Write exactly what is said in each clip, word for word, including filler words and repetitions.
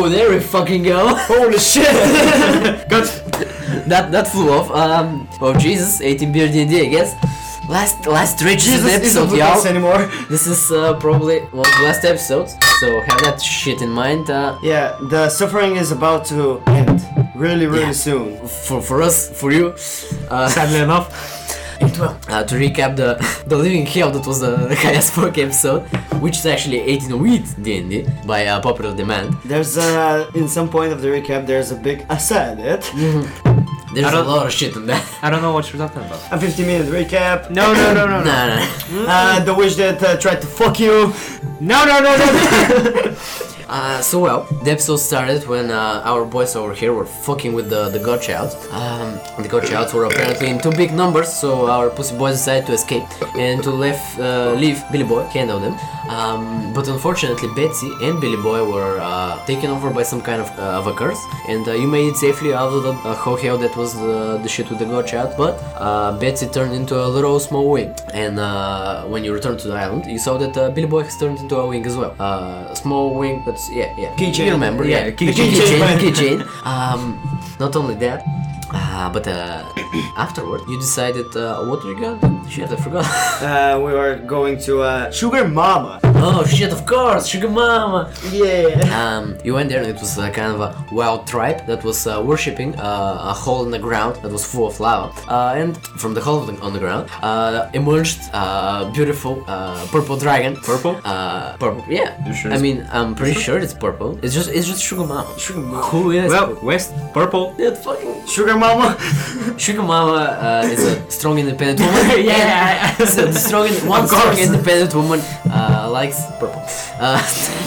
there we fucking go. Holy shit! Good. that that flew off. Um, oh Jesus, eighteen beer D and D, I guess. Last last riches Jesus episode, isn't with y'all. us anymore. This is uh, probably one of the last episodes, so have that shit in mind. Uh, Yeah, the suffering is about to end. Really, really Yeah. soon. for for us, for you. Uh, Sadly enough. It will. Uh, to recap the the living hell that was the, the highest fuck episode, which is actually eighteen with D and D by uh, popular demand. There's uh, in some point of the recap, there's a big I said it. There's I a don't- lot of shit in that. I don't know what you're talking about. A fifty minute recap. No, no, no, no, no. Nah, nah. Uh, the witch that uh, tried to fuck you. No, no, no, no. Uh, so well, the episode started when uh, our boys over here were fucking with the, the Godchilds. Um, the Godchilds were apparently in too big numbers, so our pussy boys decided to escape and to leave, uh, leave Billy Boy, handle them. Um, but unfortunately, Betsy and Billy Boy were uh, taken over by some kind of, uh, of a curse, and uh, you made it safely out of the uh, how hell that was the, the shit with the Godchild. But uh, Betsy turned into a little small wing, and uh, when you returned to the island, you saw that uh, Billy Boy has turned into a wing as well. Uh, a small wing, but yeah, yeah. Keychain. You remember? Yeah, Yeah, keychain. keychain. keychain. Um, not only that, uh, but uh, afterward, you decided uh, what were you gonna do? Shit, I forgot. Uh, we were going to uh, Sugar Mama. Oh shit, of course, Sugar Mama. Yeah. Um, you went there and it was uh, kind of a wild tribe that was uh, worshipping uh, a hole in the ground that was full of lava. Uh, and from the hole on the ground uh, emerged a beautiful uh, purple dragon. Purple? Uh, purple. Yeah. You sure I it's- mean, I'm pretty sure it's purple. It's just, it's just Sugar Mama. Sugar Mama. Who is? Well, West, purple. That fucking Sugar Mama. Sugar Mama uh, is a strong, independent woman. Yeah. So the strong, one Of strong, course. independent woman uh, likes purple. Uh,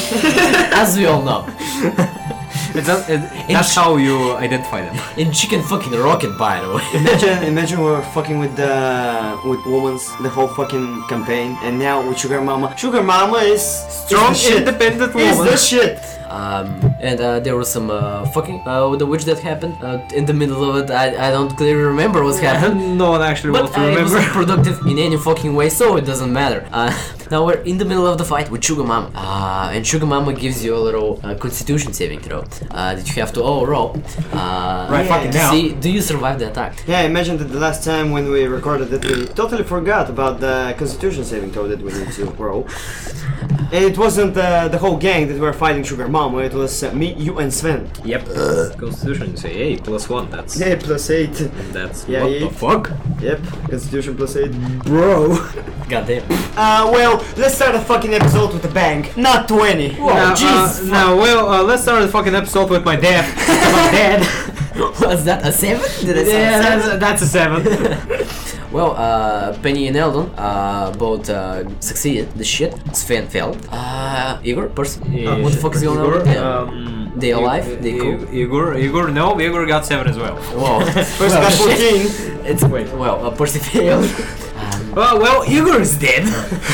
as we all know. It's a, it, that's how you identify them. In Chicken fucking Rocket, by the way. Imagine, imagine we were fucking with the with women's the whole fucking campaign, and now with Sugar Mama. Sugar Mama is Strong, is the shit. independent Is woman. the shit. Um, and uh, there was some uh, fucking uh, with the witch that happened uh, in the middle of it. I, I don't clearly remember what's happened. No one actually But wants to uh, it remember. wasn't productive in any fucking way, so it doesn't matter. Uh, now we're in the middle of the fight with Sugar Mama, uh, and Sugar Mama gives you a little uh, Constitution saving throw uh, that you have to all roll. Uh, Right fucking to now. See, do you survive the attack? Yeah, imagine that the last time when we recorded it, we totally forgot about the Constitution saving throw that we need to roll. And it wasn't uh, the whole gang that were fighting Sugar Mama. It was uh, me, you, and Sven. Yep. Constitution, you say, hey, plus one, that's... Yeah, plus eight. That's Yeah, what yeah. the fuck? Yep, Constitution plus eight. Bro. Goddamn. Uh, well, let's start a fucking episode with a bang. Not twenty. Whoa, now, Jesus. uh, now, well, uh, let's start the fucking episode with my dad. My dad. Was that a seven? Did I Yeah, sound that's, seven? that's a seven. Well, uh, Penny and Eldon uh, both uh, succeeded. The shit. Sven failed. Uh, Igor, person. Uh, what the fuck is going on with them? Um, They alive? I- They I- cool? Igor, Igor, no, Igor got seven as well. Whoa. First Well, got shit. fourteen. It's Wait. well, uh, Percy failed. Um, Well, well, Igor is dead.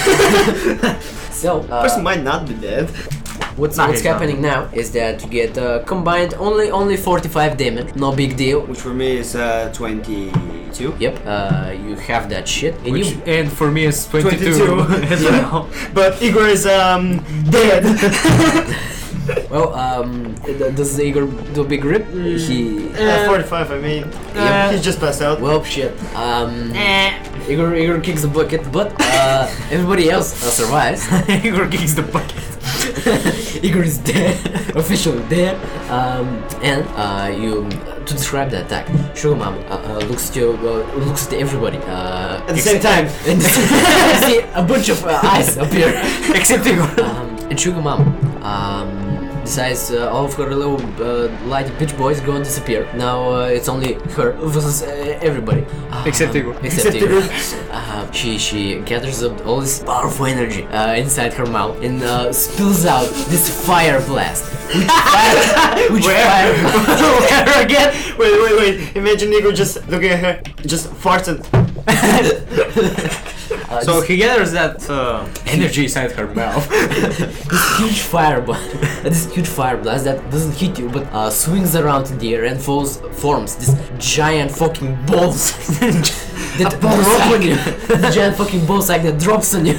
so, uh, Person might not be dead. what's Nah, what's he's not. happening now is that you get uh, combined only only forty-five damage. No big deal. Which for me is uh, twenty-two. Yep. Uh, you have that shit, and Which, you. and for me is twenty-two, twenty-two. as well. But Igor is um dead. Well, um, th- does Igor do a big rip? He. uh, forty-five, I mean. Yep. He just passed out. Well, shit. Um, Igor, Igor kicks the bucket, but uh, everybody else uh, survives. Igor kicks the bucket. Igor is dead, officially dead. Um, and uh, you, to describe the attack, Sugar Mama uh, uh, looks to uh, looks to everybody. Uh, At the same time. and you see a bunch of uh, eyes appear, except Igor. Um, and Sugar Mama um, decides uh, all of her little uh, light bitch boys going to disappear. Now uh, it's only her versus uh, everybody. Um, Except Igor. Except, Except Igor. Igor. Uh, she she gathers up all this powerful energy uh, inside her mouth and uh, spills out this fire blast. Which fire? Which Where? fire? Where again? Wait, wait, wait. Imagine Igor just looking at her, just farts and. Uh, So this, he gathers that uh, energy inside her mouth. this huge fire blast, this huge fire blast that doesn't hit you but uh, swings around in the air and falls, forms this giant fucking balls. that drop on you. The giant fucking ball sack that drops on you.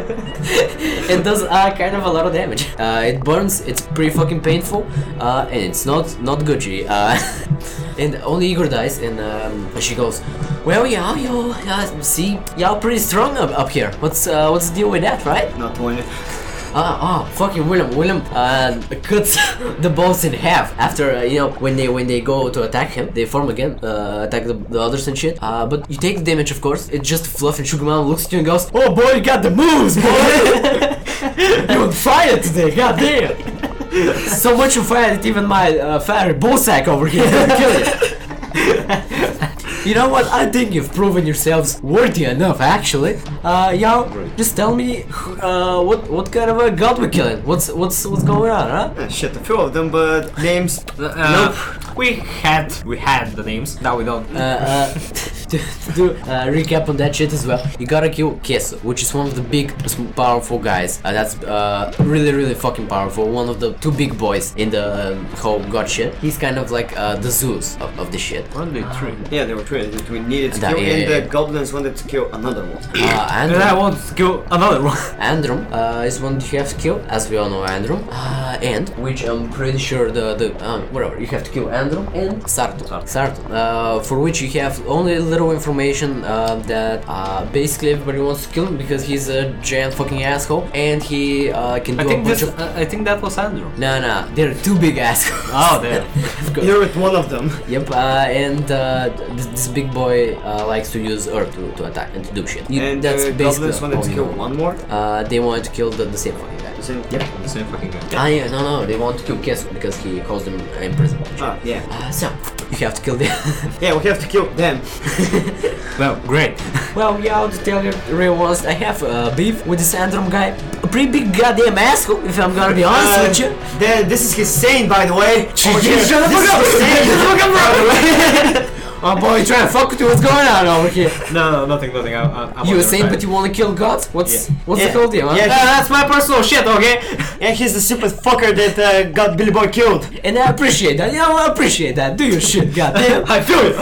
It does uh, kind of a lot of damage. Uh, it burns. It's pretty fucking painful, uh, and it's not not Gucci. Uh, and only Igor dies, and um, she goes, "Well, yeah, you uh, see, y'all pretty strong up, up here. What's uh, what's the deal with that, right?" Not one. Ah, oh, fucking William. William uh, cuts the balls in half after uh, you know when they when they go to attack him, they form again, uh, attack the, the others and shit. Uh, but you take the damage, of course. It's just fluff, and Sugar Mama looks at you and goes, "Oh boy, you got the moves, boy! You on fire today, goddamn! So much on fire that even my uh, fiery ball sack over here can kill you." You know what? I think you've proven yourselves worthy enough, actually. Uh, y'all, just tell me, uh, what what kind of a god we're killing? What's what's what's going on, huh? Uh, shit, a few of them, but names. Uh, Nope. We had we had the names. Now we don't. Uh, uh, to, to do uh, recap on that shit as well, you gotta kill Kesu, which is one of the big, powerful guys. Uh, that's uh, really, really fucking powerful. One of the two big boys in the um, whole god shit. He's kind of like uh, the Zeus of, of the shit. One, two, three. Yeah, there were three that we needed to That- kill, yeah, and yeah, the yeah. goblins wanted to kill another one. Uh, And I Androm, want to kill another one. Androm uh, is one you have to kill, as we all know Androm. Uh, and, which I'm pretty sure the, the um, whatever, you have to kill Androm and Sartu. Sartu, uh, for which you have only little information uh, that uh, basically everybody wants to kill him because he's a giant fucking asshole and he uh, can do I a think bunch this. of... Uh, I think that was Andrew. No, no, they're two big assholes. Oh, there. Of course. You're with one of them. Yep, uh, and uh, this, this big boy uh, likes to use earth to, to attack and to do shit. You, And that's the basically goblins wanted all to you kill know. one more. Uh, they wanted to kill the, the same fucking guy. The same- Yep. The same fucking guy. Ah, yeah, no, no, they want to kill Kesu because he calls them in prison. Ah, yeah. Uh, so, you have to kill them. Yeah, we have to kill them. Well, great. Well, yeah, I'll just tell you the real honest. I have uh, beef with this Androm guy. A pretty big goddamn asshole, if I'm gonna be honest Uh, with you. Then this is his saying, by the way. Over here. Shut the This fuck up! is his saying. Shut the fuck up, bro! Oh boy, you trying to fuck with you? What's going on over here? No, no, nothing, nothing. I, I, I'm You on were your saying, side. but you want to kill gods? What's Yeah. what's Yeah. the whole deal? Huh? Yeah, Uh, that's my personal shit, okay? And he's the stupid fucker that uh, got Billy Boy killed. And I appreciate that. You know, I appreciate that. Do your shit, goddamn. I feel it.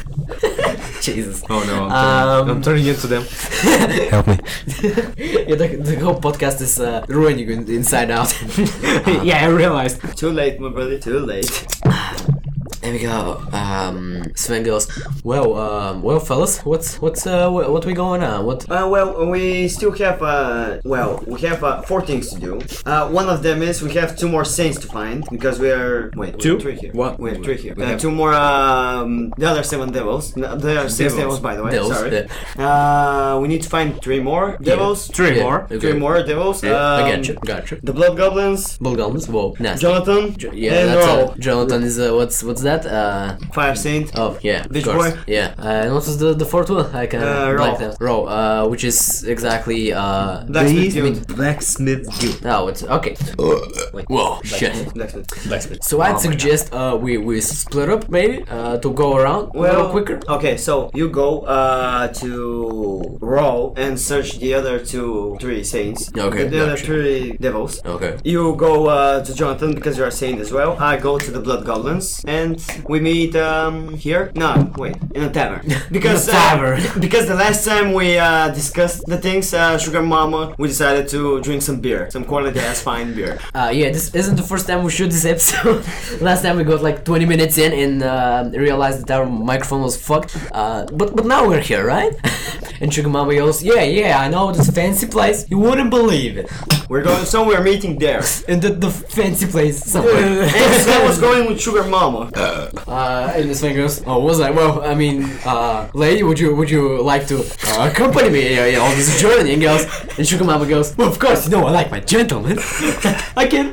Jesus. Oh no, I'm, Um, turning, I'm turning into them. Help me. Yeah, the, the whole podcast is uh, ruining you in- inside out. Yeah, I realized. Too late, my brother. Too late. There we go. Um, Sven goes, well, um, well, fellas, what's what's uh, what, what we going on? What? Uh, well, we still have, uh, well, we have uh, four things to do. Uh, one of them is we have two more saints to find because we are, wait, Two? we have three here. What? We have three here. We Uh, have- two more, um, the other seven devils. No, the other six Devils. devils, by the way. Devils, Sorry. yeah. Uh, we need to find three more devils. Three Yeah, more. okay. Three more devils. Yeah, I Um, got you, got you. The blood goblins. Bulgums, whoa, nasty. Jonathan. Jo- yeah, and that's Ro. uh, Jonathan is uh, what's what's that? Uh, Fire saint. oh yeah, of Which course. boy? Yeah, uh, and what was the the fourth one? I can Uh, uh, Ro. blank that. Ro, uh, which is exactly uh. Blacksmith the- guild. Blacksmith guild. Oh, it's okay. Wait. Whoa, shit. Blacksmith. Blacksmith. So I'd suggest uh we we split up maybe uh to go around a little quicker. Okay, so you go uh, to Raw and search the other two, three saints. Okay, The, the other gotcha. three devils. Okay. You go uh, to Jonathan because you're a saint as well. I go to the blood goblins and we meet um, here. No, wait, in a tavern. Because In a tavern. Uh, because the last time we uh, discussed the things, uh, Sugar Mama, we decided to drink some beer, some quality ass fine beer. Uh, yeah, this isn't the first time we shoot this episode. Last time we got like twenty minutes in and uh, realized that our microphone was fucked. Uh, but but now we're here, right? And Sugar Mama goes, yeah, yeah, I know this fancy place. You wouldn't believe it. We're going somewhere, meeting there. And the, the fancy place somewhere. And Sven was going with Sugar Mama. Uh, and this thing goes, oh, was I? Well, I mean, uh, lady, would you would you like to uh, accompany me uh, on this journey? And goes, and Sugar Mama goes, well, of course, you know I like my gentlemen. I can.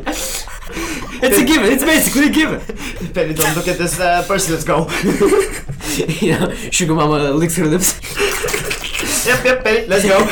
It's a given. It's basically a given. Penny, don't look at this uh, person. Let's go. You know, Sugar Mama licks her lips. Yep, yep, Penny, let's go.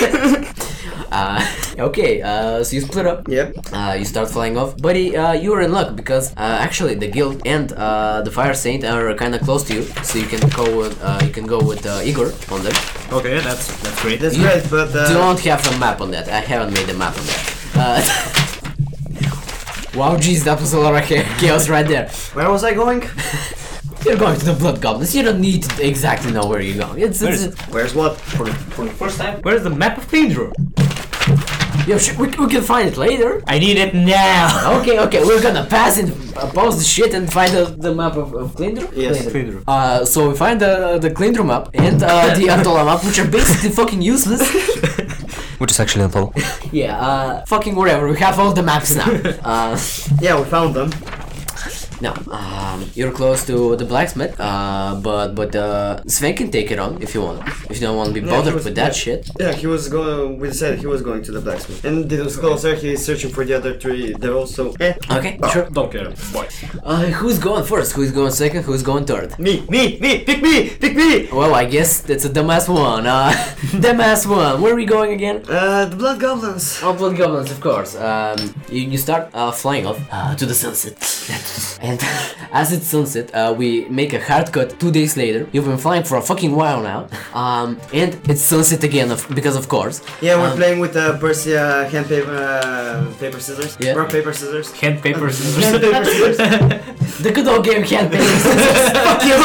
Uh, okay, uh, so you split up. Yep. Uh, you start flying off, buddy. Uh, you were in luck because uh, actually the guild and uh, the Fire Saint are kind of close to you, so you can go with uh, you can go with uh, Igor on them. Okay, that's that's great. That's You great, but uh, Don't have a map on that. I haven't made a map on that. Uh, wow, jeez, that was a lot of cha- chaos right there. where was I going? You're going to the Blood Goblins. You don't need to exactly know where you're going. It's, Where it's, is it's Where's what? For the, for the first time? Where's the map of Klindro? Yo, sh- we, we can find it later. I need it now! Okay, okay, we're gonna pass it, uh, pause the shit and find the, the map of, of Klindro? Yes. Klindro. Uh, so we find the the Klindro map and uh, the Antola map, which are basically fucking useless. Which is actually Antola. Yeah, uh, fucking whatever. We have all the maps now. Uh, Yeah, we found them. no, um, you're close to the blacksmith, uh, but but uh, Sven can take it on if you want. If you don't want to be Yeah, bothered he was- with that yeah. shit. Yeah, he was going. We decided he was going to the blacksmith, and it was closer. He's searching for the other three. They're also. Eh. Okay, sure. Don't care. Boy. Uh, who's going first? Who's going second? Who's going third? Me, me, me. Pick me, pick me. Well, I guess that's a dumbass one. Uh, dumbass one. Where are we going again? Uh, the blood goblins. Oh, Blood Goblins, of course. Um, you, you start uh, flying off uh, to the sunset. And as it's sunset, uh, we make a hard cut two days later. You've been flying for a fucking while now. Um, and it's sunset again, of, because of course. Yeah, we're Um, playing with uh, Persia hand paper, uh, paper scissors. Yeah. Rock paper scissors. Hand paper Hand scissors. paper scissors. The good old game can't be. Fuck you.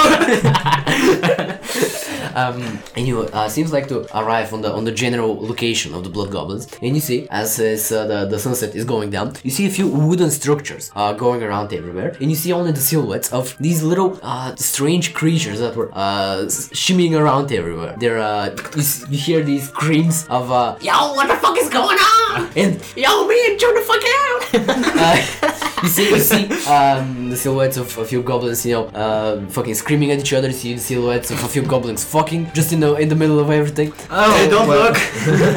Um, and you uh, seems like to arrive on the on the general location of the Blood Goblins, and you see as is, uh, the the sunset is going down, you see a few wooden structures uh, going around everywhere, and you see only the silhouettes of these little uh, strange creatures that were uh, s- shimmying around everywhere. They're uh, you, s- you hear these screams of uh, yo, what the fuck is going on? And yo, man, turn the fuck out! uh, you see, you see um, the silhouettes of a few goblins, you know, uh, fucking screaming at each other. You see the silhouettes of a few goblins fucking just in the in the middle of everything. Oh, Hey, don't well. look.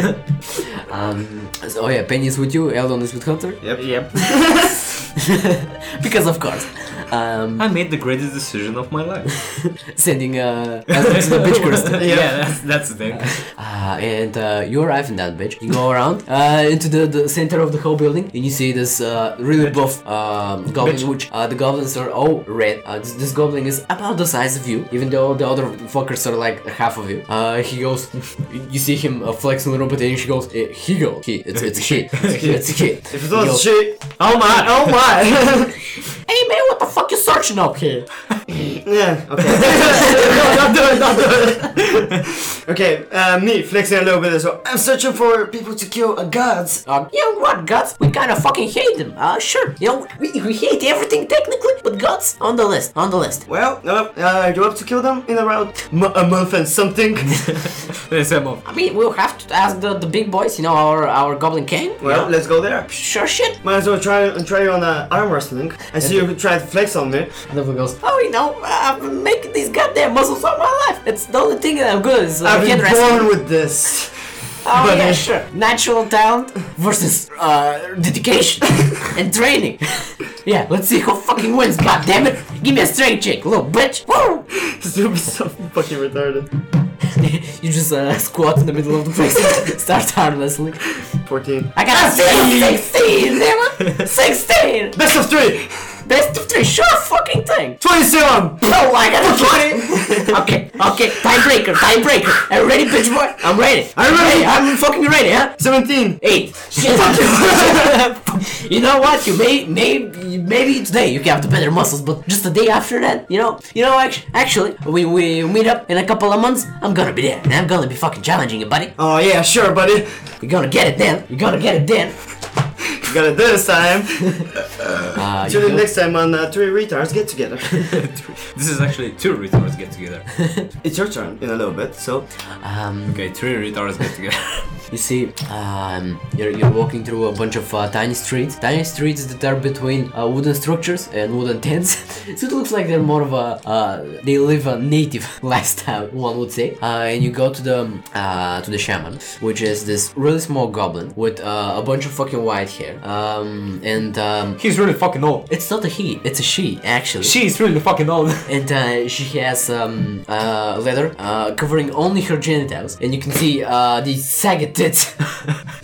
Um, so, oh yeah, Penny is with you, Eldon is with Hunter. Yep. Yep. Because of course. Um, I made the greatest decision of my life. sending uh, Eldon to the bitch crystal. Yeah, that's, that's the thing. Uh, and uh, you arrive in that bitch. You go around uh, into the, the center of the whole building, and you see this uh, really buff um, goblin, Bitch. which uh, the goblins are all red. Uh, this, this goblin is about the size of you, even though the other fuckers are like half of you. Uh, he goes, you see him uh, flex a little bit, and he goes, eh, he goes, he, it's, it's a he, it's a he. If it He was goes, shit. Oh my, oh my. hey man, what the fuck you searching up here? Yeah, okay. No, don't do it, don't do it. Okay, uh, me flexing a little bit as well. I'm searching for people to kill uh, gods. Uh, you know what, gods? We kind of fucking hate them. Uh, sure. You know, we, we hate everything technically, but gods on the list, on the list. Well, uh, uh, are you up to kill them in around m- a month and something? There's a move. I mean, we'll have to ask the, the big boys, you know, our our goblin king. Well, let's go there. Sure shit. Might as well try try on uh, arm wrestling. I see you try to flex on me. And then he goes, oh, you know, I've been making these goddamn muscles all my life. It's the only thing that I'm good is uh, I've been hand wrestling. born with this. Oh but yeah, I- sure. Natural talent versus uh, dedication and training. Yeah, let's see who fucking wins. God damn it! Give me a straight check, little bitch. Woo! This would be so fucking retarded. You just uh, squat in the middle of the place and start arm wrestling. fourteen. I got a sixteen, damn it! sixteen! Best of three! Best of three, sure fucking thing! twenty-seven! Oh, I got a twenty! Okay, okay, tiebreaker, tiebreaker. Are you ready, bitch boy? I'm ready. I'm ready. I'm fucking ready, huh? seventeen! Eight. Shit. You know what? You may, may, maybe today you can have the better muscles, but just the day after that, you know, you know, actually, actually, we we meet up in a couple of months. I'm gonna be there, and I'm gonna be fucking challenging you, buddy. Oh yeah, sure, buddy. You're gonna get it then. You're gonna get it then. You got it this time. Uh, you Tune in go- next time on uh, Three Retards Get Together. This is actually two retards get together. It's your turn in a little bit, so. um, Okay, three retards get together. You see, um, you're, you're walking through a bunch of uh, tiny streets. Tiny streets that are between uh, wooden structures and wooden tents. So it looks like they're more of a, uh, they live a native lifestyle, one would say. Uh, and you go to the, uh, to the shaman, which is this really small goblin with uh, a bunch of fucking white hair. Um, and um, He's really fucking old. it's not a he, it's a she, actually. She's really fucking old. And uh, she has um, uh, leather uh, covering only her genitals, and you can see uh, these sagged tits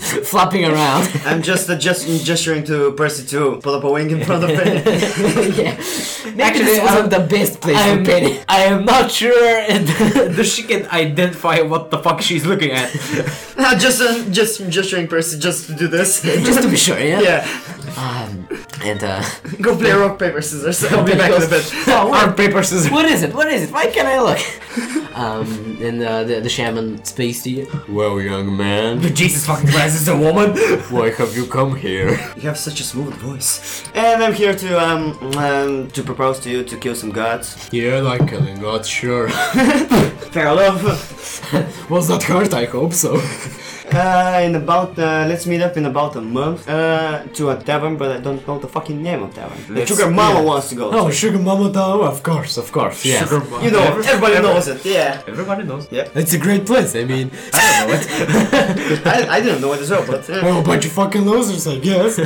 flopping around. I'm just uh, just gesturing to Percy to pull up a wing in front of Penny. Yeah. Maybe this wasn't the best place I'm, for Penny. I am not sure that she can identify what the fuck she's looking at. Uh, just uh, just gesturing Percy just to do this. Just to be sure, yeah? Yeah. Um, and uh... Go play rock, paper, scissors. I'll be back in a bit. Oh, what, Rock, paper, scissors. what is it? What is it? Why can't I look? um, and uh, the, the shaman speaks to you. Well, young man, Jesus fucking Christ, is a woman. why have you come here? You have such a smooth voice. And I'm here to um, um to propose to you to kill some gods. Yeah, like killing gods, sure. Fair enough. Was that hurt? I hope so. Uh, in about uh, let's meet up in about a month uh, to a tavern, but I don't know the fucking name of tavern. The Let's- Sugar Mama yeah. wants to go. Oh, to. Sugar Mama Town? Of course, of course, yeah. Sugar mama. You know, Every- everybody every- knows it. Yeah. Everybody knows. Yeah. It's a great place, I mean. I don't know it. I, I didn't know it as well, but. Uh, Oh, a bunch of fucking losers, I guess.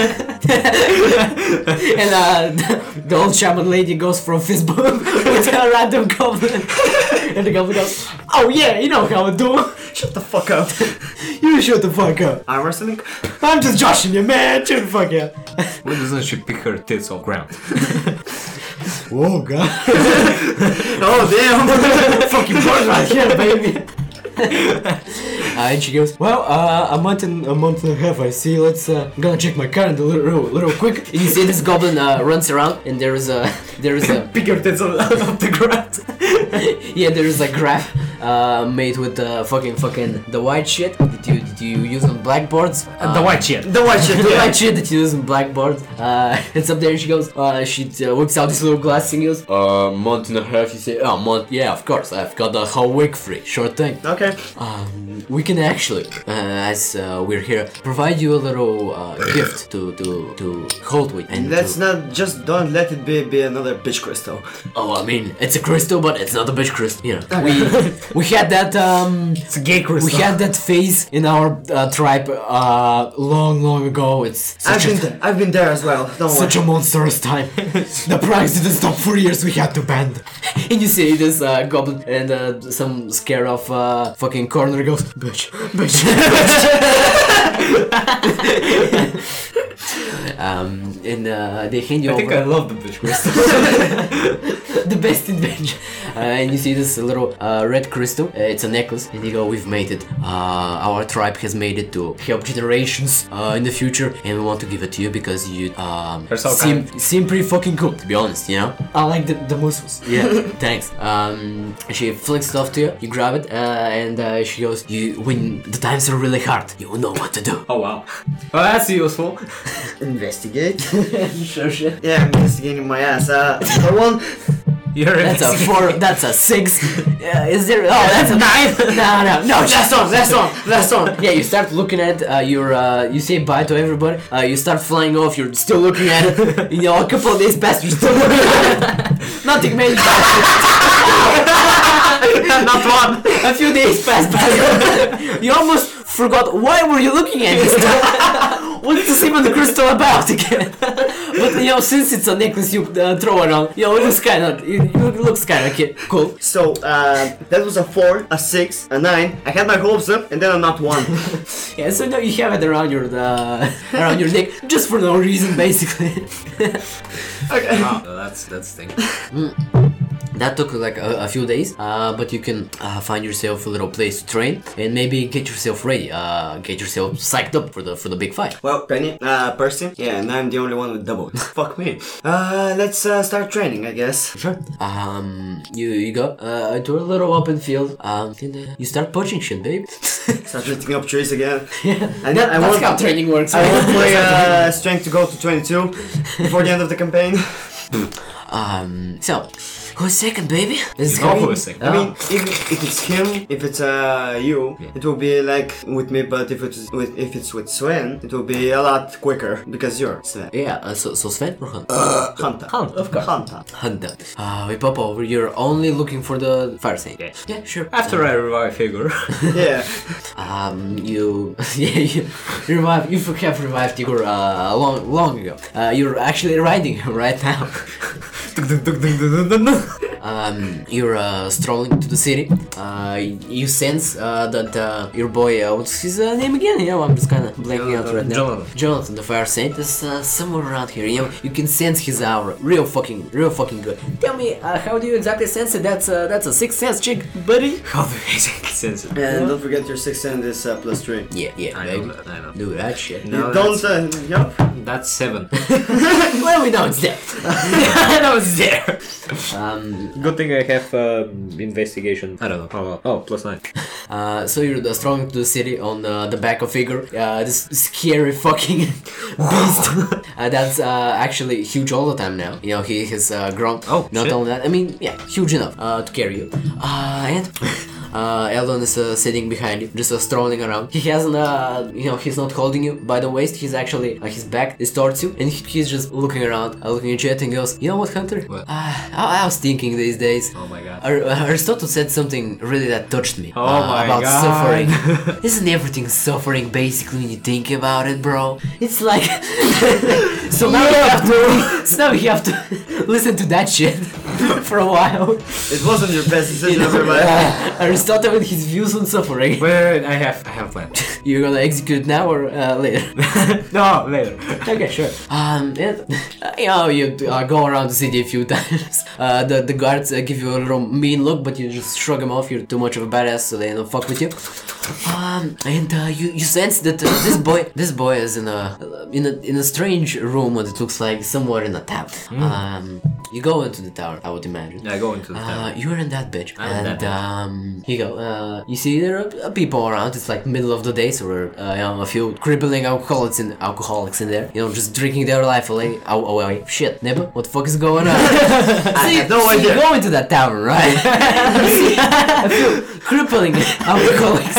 And uh, the, the old shaman lady goes for a fist bump with a random goblin. And the goblin goes, oh yeah, you know how I do. Shut the fuck up. You shut the fuck up. Arm wrestling? I'm just joshing you, man. Shut the fuck up. Why doesn't she pick her tits off ground? Oh, God. Oh, damn. Fucking boys right here, baby. Uh, and she goes, well, uh, a month and a month and a half, I see. Let's uh, I'm gonna check my calendar a little, little, little quick. And you see this goblin uh, runs around, and there is a there is a Pick your tits off off the ground. yeah, there is a graph uh, made with the fucking fucking the white shit that you that you use on blackboards. The white shit. The white shit, The yeah. white shit that you use on blackboards. Uh, it's up there. And she goes. Uh, she uh, whips out this little glass and goes. Uh, month and a half. You say, oh, month. Yeah, of course. I've got the whole week free. Sure thing. Okay. Um, we can actually, uh, as uh, we're here, provide you a little uh, gift to to to hold with. And Let's to, not, just don't let it be, be another bitch crystal. oh, I mean, it's a crystal, but it's not a bitch crystal. You know, we we had that um. It's a gay crystal. We had that phase in our uh, tribe uh, long, long ago. It's I've such been, a, there, I've been there as well, don't such worry. a monstrous time. The pranks didn't stop for years. We had to band. And you see this uh, goblin and uh, some scare off uh, fucking corner goes, bitch, bitch, bitch. um, and uh, they hand you I over think I love the bitch crystal. the best invention. Uh, and you see this little uh, red crystal. Uh, it's a necklace, and you go, we've made it. Uh, our tribe has made it to help generations uh, in the future, and we want to give it to you because you um, You're so seem seem pretty fucking cool, to be honest. You know, I like the the muscles. Yeah, thanks. Um, she flicks it off to you. You grab it, uh, and uh, she goes, "You when the times are really hard, you will know what to do." Oh wow. Well, that's useful. Investigate. Sure, shit. Yeah, I'm investigating my ass. Uh, number one. You're That's a four. That's a six. Uh, is there? Oh, that's a nine. No, no, no. Last one, last one, last one. Yeah, you start looking at uh, your. Uh, you say bye to everybody. Uh, you start flying off. You're still looking at it. You know, a couple of days pass. You're still looking at it. Nothing major. Not one. A few days pass. pass. You almost forgot. Why were you looking at this? What's this even the crystal about again? But you know, since it's a necklace you uh, throw around, you know, it looks kind of. It, it looks kind of cool. So, uh, that was a four, a six, a nine. I had my hopes up, and then a not one. Yeah, so now you have it around your uh, around your neck just for no reason, basically. Okay. Wow, that's that's thing. That took like a, a few days, uh, but you can uh, find yourself a little place to train and maybe get yourself ready, uh, get yourself psyched up for the for the big fight. Well, Penny, uh, Percy, yeah, and I'm the only one with double. Fuck me. Uh, let's uh, start training, I guess. Sure. Um, you you go uh, to a little open field. Um, and uh, you start punching shit, babe. Start lifting up trees again. Yeah, I, that, I that's want, how training works. I right? want my uh, strength to go to twenty-two before the end of the campaign. Um, so. Who's second, baby? This You know who is second. I mean, if, if it's him, if it's uh you, Yeah. it will be like with me. But if it's with if it's with Sven, it will be a lot quicker because you're Sven. Yeah, uh, so, so Sven or Hunt? Hunter. Hunt, of course. Hunter. Hunter. Uh, we pop over. You're only looking for the fire saint. Yeah. Yeah, sure. After I revive figure. Yeah. Um, you, yeah, you, you revive, you have revived Igor uh, long, long ago. Uh, you're actually riding him right now. um, you're uh, strolling to the city. Uh, you sense uh, that uh, your boy, uh, what's his uh, name again? You know, I'm just kind of blanking out right now. Jonathan. Jonathan, the Fire Saint, is uh, somewhere around here. You know, you can sense his aura. Real fucking, real fucking good. Tell me, uh, how do you exactly sense it? That's uh, that's a sixth sense, chick, buddy. How do you exactly sense it? And don't forget your sixth sense is uh, plus three. Yeah, yeah, I baby. know that, I know. Do that shit. No, You don't, uh, yup. That's seven. Well, we know it's there. I know it's there. Um, Good thing I have um, investigation. I don't know. Oh, oh, plus nine. uh, so you're uh, strolling to the city on uh, the back of figure. Uh, this scary fucking beast. uh, that's uh, actually huge all the time now. You know, he has uh, grown. Oh, not shit. only that. I mean, yeah, huge enough uh, to carry you. Uh, and. Uh, Eldon is uh, sitting behind you, just uh, strolling around. He hasn't, uh, you know, he's not holding you by the waist. He's actually, uh, his back is towards you, and he, he's just looking around, uh, looking at you, and goes, "You know what, Hunter? What? Uh, I, I was thinking these days. Oh my god. Ar- Aristotle said something really that touched me. Oh uh, my about god. suffering. Isn't everything suffering basically when you think about it, bro? It's like so now you have to so now you have to listen to that shit for a while. It wasn't your best decision of your life. Uh, Aristotle with his views on suffering. Wait, wait, wait, I have, I have a plan. You're gonna execute it now or uh, later? No, later. Okay, sure. Um, and, uh, you know, you uh, go around the city a few times. Uh, the the guards uh, give you a little mean look, but you just shrug them off. You're too much of a badass, so they don't fuck with you. Um, and uh, you you sense that uh, this boy this boy is in a in a in a strange room, what it looks like somewhere in a tower. Mm. Um, you go into the tower, I would imagine. I go into the Uh, tower. you're in that bitch, I'm in and that bitch. um, you go. Uh, you see there are uh, people around. It's like middle of the day, so we're uh, you know, a few crippling alcoholics in alcoholics in there. You know, just drinking their life away. Oh, away. Shit, neighbor, what the fuck is going on? I had no so you idea. go into that tower, right? You see a few crippling alcoholics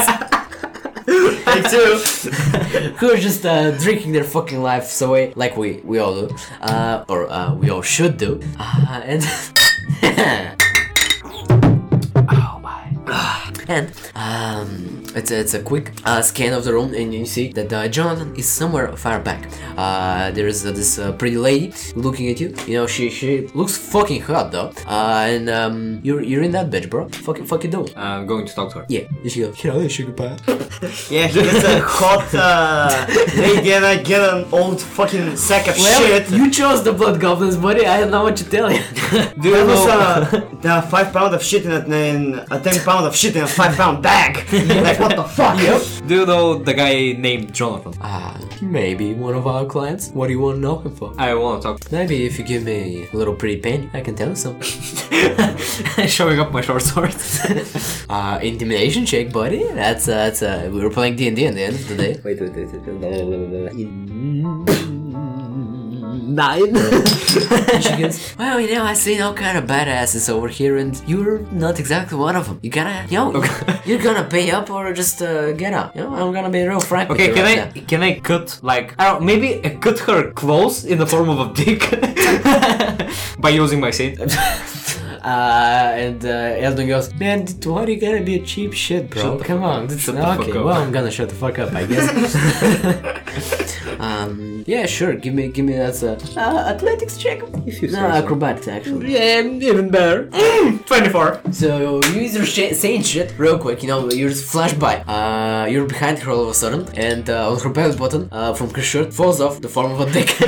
Take two. who are just uh, drinking their fucking lives away, like we we all do, uh, or uh, we all should do. Uh, and oh my. And um, it's a, it's a quick uh, scan of the room, and you see that uh, Jonathan is somewhere far back. Uh, there is uh, this uh, pretty lady looking at you. You know, she she looks fucking hot though. Uh, and um, you're you're in that bitch, bro. Fucking fucking doing. I'm going to talk to her. Yeah. And she goes, "Hello, sugar pie." Yeah, he gets a hot, uh, they get, uh, get an old fucking sack of Well, shit. you chose the blood goblins, buddy. I don't know what to tell you. Do you was uh, the five pound of shit in a, in a ten pound of shit in a five pound bag. Like what the fuck? Yep. Do you know the guy named Jonathan? Ah, maybe one of our clients. What do you want to know him for? I want to talk. Maybe if you give me a little pretty penny, I can tell you something. Showing up my short sword. uh, intimidation check, buddy. That's uh, that's uh, we were playing D and D at the end of the day. Wait, wait, wait, wait, wait. Nine. She goes, well, you know, I seen all kind of badasses over here, and you're not exactly one of them. You gotta, you know, you're gonna pay up or just uh, get out. You know, I'm gonna be real frank. Okay, with you can right I now. can I cut like I don't know, maybe I cut her clothes in the form of a dick by using my saint? Uh, and uh, Eldon goes, man, why do you gotta be a cheap shit, bro? Shut the Come fuck on. up. That's, Shut the okay, fuck up. well, I'm gonna shut the fuck up, I guess. um, yeah, sure. Give me, give me that uh, uh, athletics check. If you no, say so. acrobatics actually. Yeah, even better. twenty-four. So you use your sh- saying shit real quick. You know, you just flash by. Uh, you're behind her all of a sudden, and uh, on her belly button, uh, from her shirt falls off the form of a dick.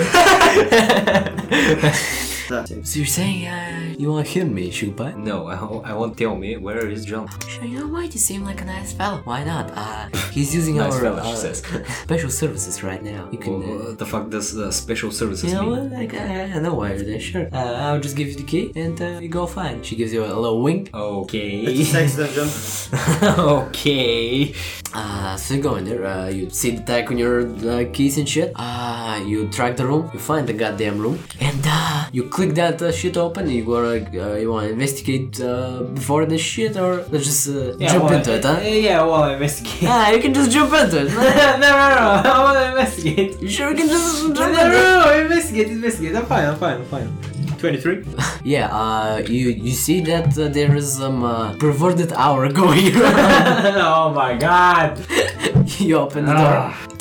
So you're saying uh, you wanna hit me, Shupai? No, I, I won't tell me where is John. Sure, you know what? You seem like a nice fellow. Why not? Uh, he's using Nice our fella, she uh, says. special services right now. You can. Uh, What the fuck does uh, special services you know mean? what? Like, uh, I know why you're there. Sure. Uh, I'll just give you the key and uh, you go fine. She gives you a little wink. Okay. Sex dungeon. Okay. Uh, so you go in there. Uh, you see the tag on your uh, keys and shit. Uh, you track the room. You find the goddamn room, and uh, you click that uh, shit open. You wanna uh, you wanna investigate uh, before this shit, or let's just uh, jump well, into it, huh? Yeah, well, I investigate. Ah, you can just jump into it. no, no, no, I want to investigate. You sure we can just No, jump no, into it? no, no, investigate, investigate. I'm fine, I'm fine, I'm fine. twenty-three. Yeah, uh, you you see that uh, there is some uh, perverted aura going around. Oh my god. You open the door.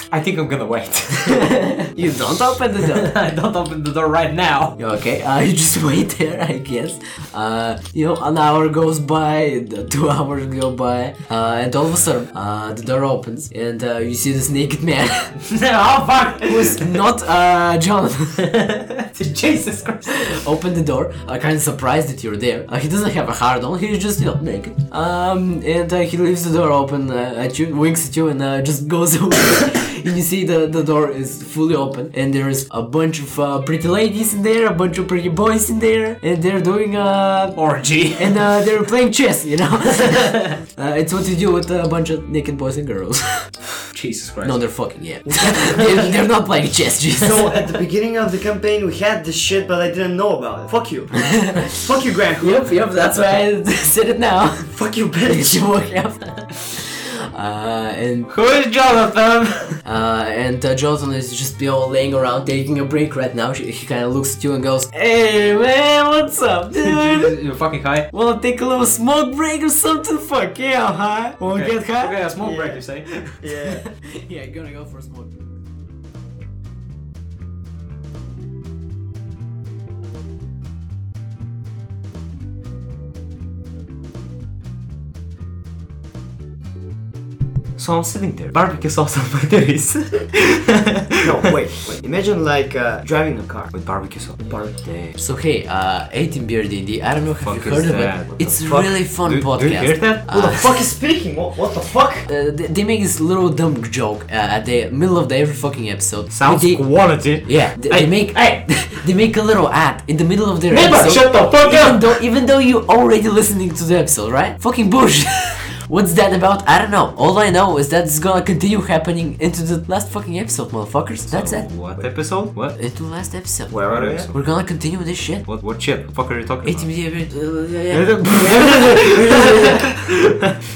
I think I'm gonna wait. You don't open the door. I don't open the door right now. Okay, uh, you just wait there, I guess. Uh, you know, an hour goes by, the two hours go by, uh, and all of a sudden, uh, the door opens, and uh, you see this naked man Oh fuck! who's not uh, Jonathan. Jesus Christ. Open the door, uh, kind of surprised that you're there. Uh, he doesn't have a hard on, he's just, you know, naked. Um, and uh, he leaves the door open uh, at you, winks at you, and uh, just goes away. And you see the, the door is fully open, and there's a bunch of uh, pretty ladies in there, a bunch of pretty boys in there, and they're doing uh Orgy. and uh, they're playing chess, you know. uh, it's what you do with a bunch of naked boys and girls. Jesus Christ. No, they're fucking, yeah. they're, they're not playing chess, Jesus. So at the beginning of the campaign we had this shit, but I didn't know about it. Fuck you. Fuck you, Grant. Yep, yep, that's why I said it now. Fuck you, bitch. You woke up. Uh, and Who is Jonathan? uh, and uh, Jonathan is just, you know, laying around taking a break right now. She, he kind of looks at you and goes, "Hey man, what's up, dude? You're fucking high. Wanna take a little smoke break or something? Fuck yeah, I'm high. Wanna Okay. get high? Okay, a smoke Yeah. break, you say? Yeah. Yeah, gonna go for a smoke break." So I'm sitting there, barbecue sauce on my face. No, wait, wait. Imagine like uh, driving a car. With barbecue sauce. Barbecue. So hey, uh, eighteen Beer D and D, I don't know if Fuck you've is heard of that? it. What It's the a fuck? really fun Do, podcast. do you hear that? Who the Uh, fuck is speaking? What, what the fuck? Uh, they, they make this little dumb joke uh, at the middle of the every fucking episode. Sounds They- quality. Yeah, they, Hey, they make hey. they make a little ad in the middle of their Neighbor, episode. shut the fuck even up! though even though you're already listening to the episode, right? Fucking bullshit. What's that about? I don't know. All I know is that it's gonna continue happening into the last fucking episode, motherfuckers. That's it. What episode? What? Into the last episode. Where are we? We're gonna continue this shit. What what shit? What the fuck are you talking eighteen about? Beer, uh, yeah, yeah.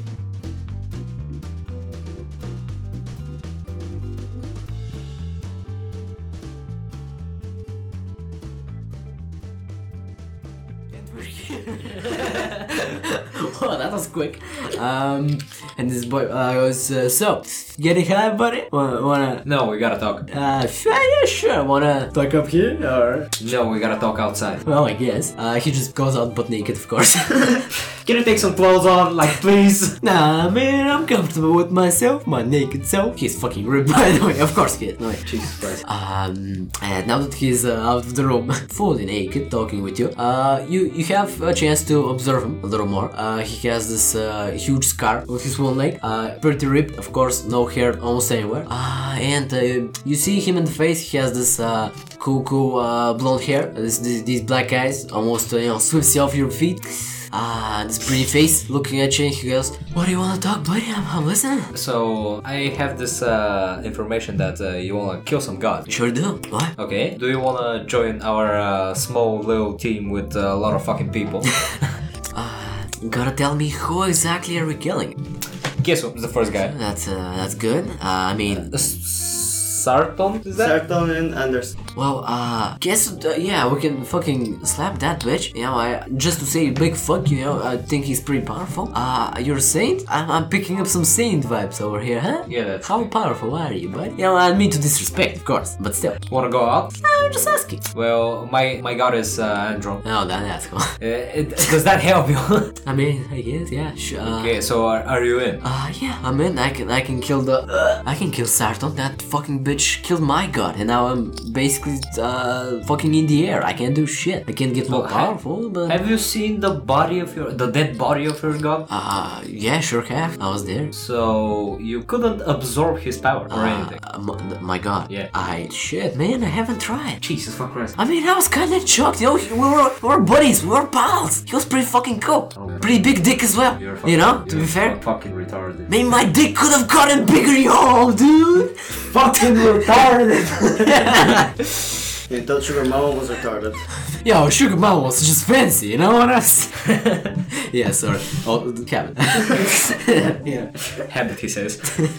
Well, that was quick. Um, and this boy uh, goes, uh, so, getting high, buddy? Wanna, wanna No, we gotta talk. uh, sure, yeah, sure. Wanna talk up here, or? No, we gotta talk outside. Well, I guess. Uh, he just goes out butt naked, of course. Can you take some clothes on, like, please? Nah, man, I'm comfortable with myself, my naked self. He's fucking ripped, by the way. Of course he is. No, wait. Jesus Christ. Um, and now that he's uh, out of the room, fully naked, talking with you, uh, you you have a chance to observe him a little more. Uh, he has this uh, huge scar on his one leg, uh, pretty ripped, of course, no hair almost anywhere. Uh, and uh, you see him in the face. He has this uh, cool, cool uh, blonde hair, this, this, these black eyes, almost uh, you know sweeps you off your feet. Ah, this pretty face looking at you, and he goes, "What do you want to talk, buddy? I'm, I'm listening." So, I have this uh, information that uh, you wanna kill some gods. Sure do. What? Okay, do you wanna join our uh, small little team with uh, a lot of fucking people? Uh, gotta tell me who exactly are we killing? Guess who's the first guy? That's uh, that's good. Uh, I mean, Sarton? Is that? Sarton and Anderson. well, uh, guess uh, yeah, we can fucking slap that bitch. You know, I just to say big fuck. You know, I think he's pretty powerful. Uh, you're a saint? I'm, I'm picking up some saint vibes over here, huh? Yeah, that's How powerful are you, bud? You know, I mean to disrespect, of course, but still. Wanna go out? I'm just asking. Well, my my god is uh, Andron. Oh, that, that's cool. Uh, it, does that help you? I mean, I guess, yeah. Sure. Uh, Okay, so are, are you in? Uh, yeah, I'm in. I can, I can kill the. Uh, I can kill Sarton. That fucking bitch killed my god, and now I'm basically uh fucking in the air. I can't do shit. I can't get more Well, ha- powerful, but. Have you seen the body of your the dead body of your god? Uh, yeah, sure have. I was there. So you couldn't absorb his power or Uh, anything. my, my god. Yeah. I shit, man. I haven't tried. Jesus fuck Christ. I mean, I was kind of shocked. You know, we were we were buddies. We were pals. He was pretty fucking cool. Pretty big dick as well. You're You know, fucking- to be you're fair. fu- fucking retarded. Man, my dick could have gotten bigger, yo, dude. Fucking retarded. You thought Sugar Mama was retarded. Yo, Sugar Mama was just fancy, you know what I s- Yeah, sorry. Oh, Kevin. Yeah. Habit, he says.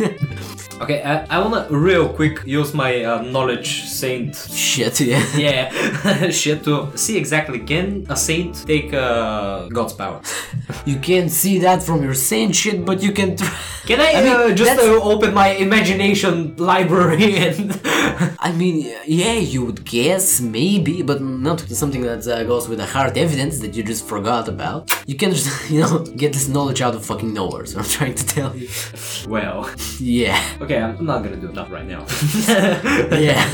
Okay, I, I wanna real quick use my uh, knowledge saint. Shit, yeah. Yeah, shit to see exactly can a saint take uh, God's power. You can't see that from your saint shit, but you can try. Can I, I mean, uh, just that's- uh, open my imagination library and I mean, yeah, you would guess, maybe, but not something that uh, goes with a hard evidence that you just forgot about. You can just, you know, get this knowledge out of fucking nowhere, so I'm trying to tell you. well, Yeah. okay, I'm not gonna do that right now. Yeah.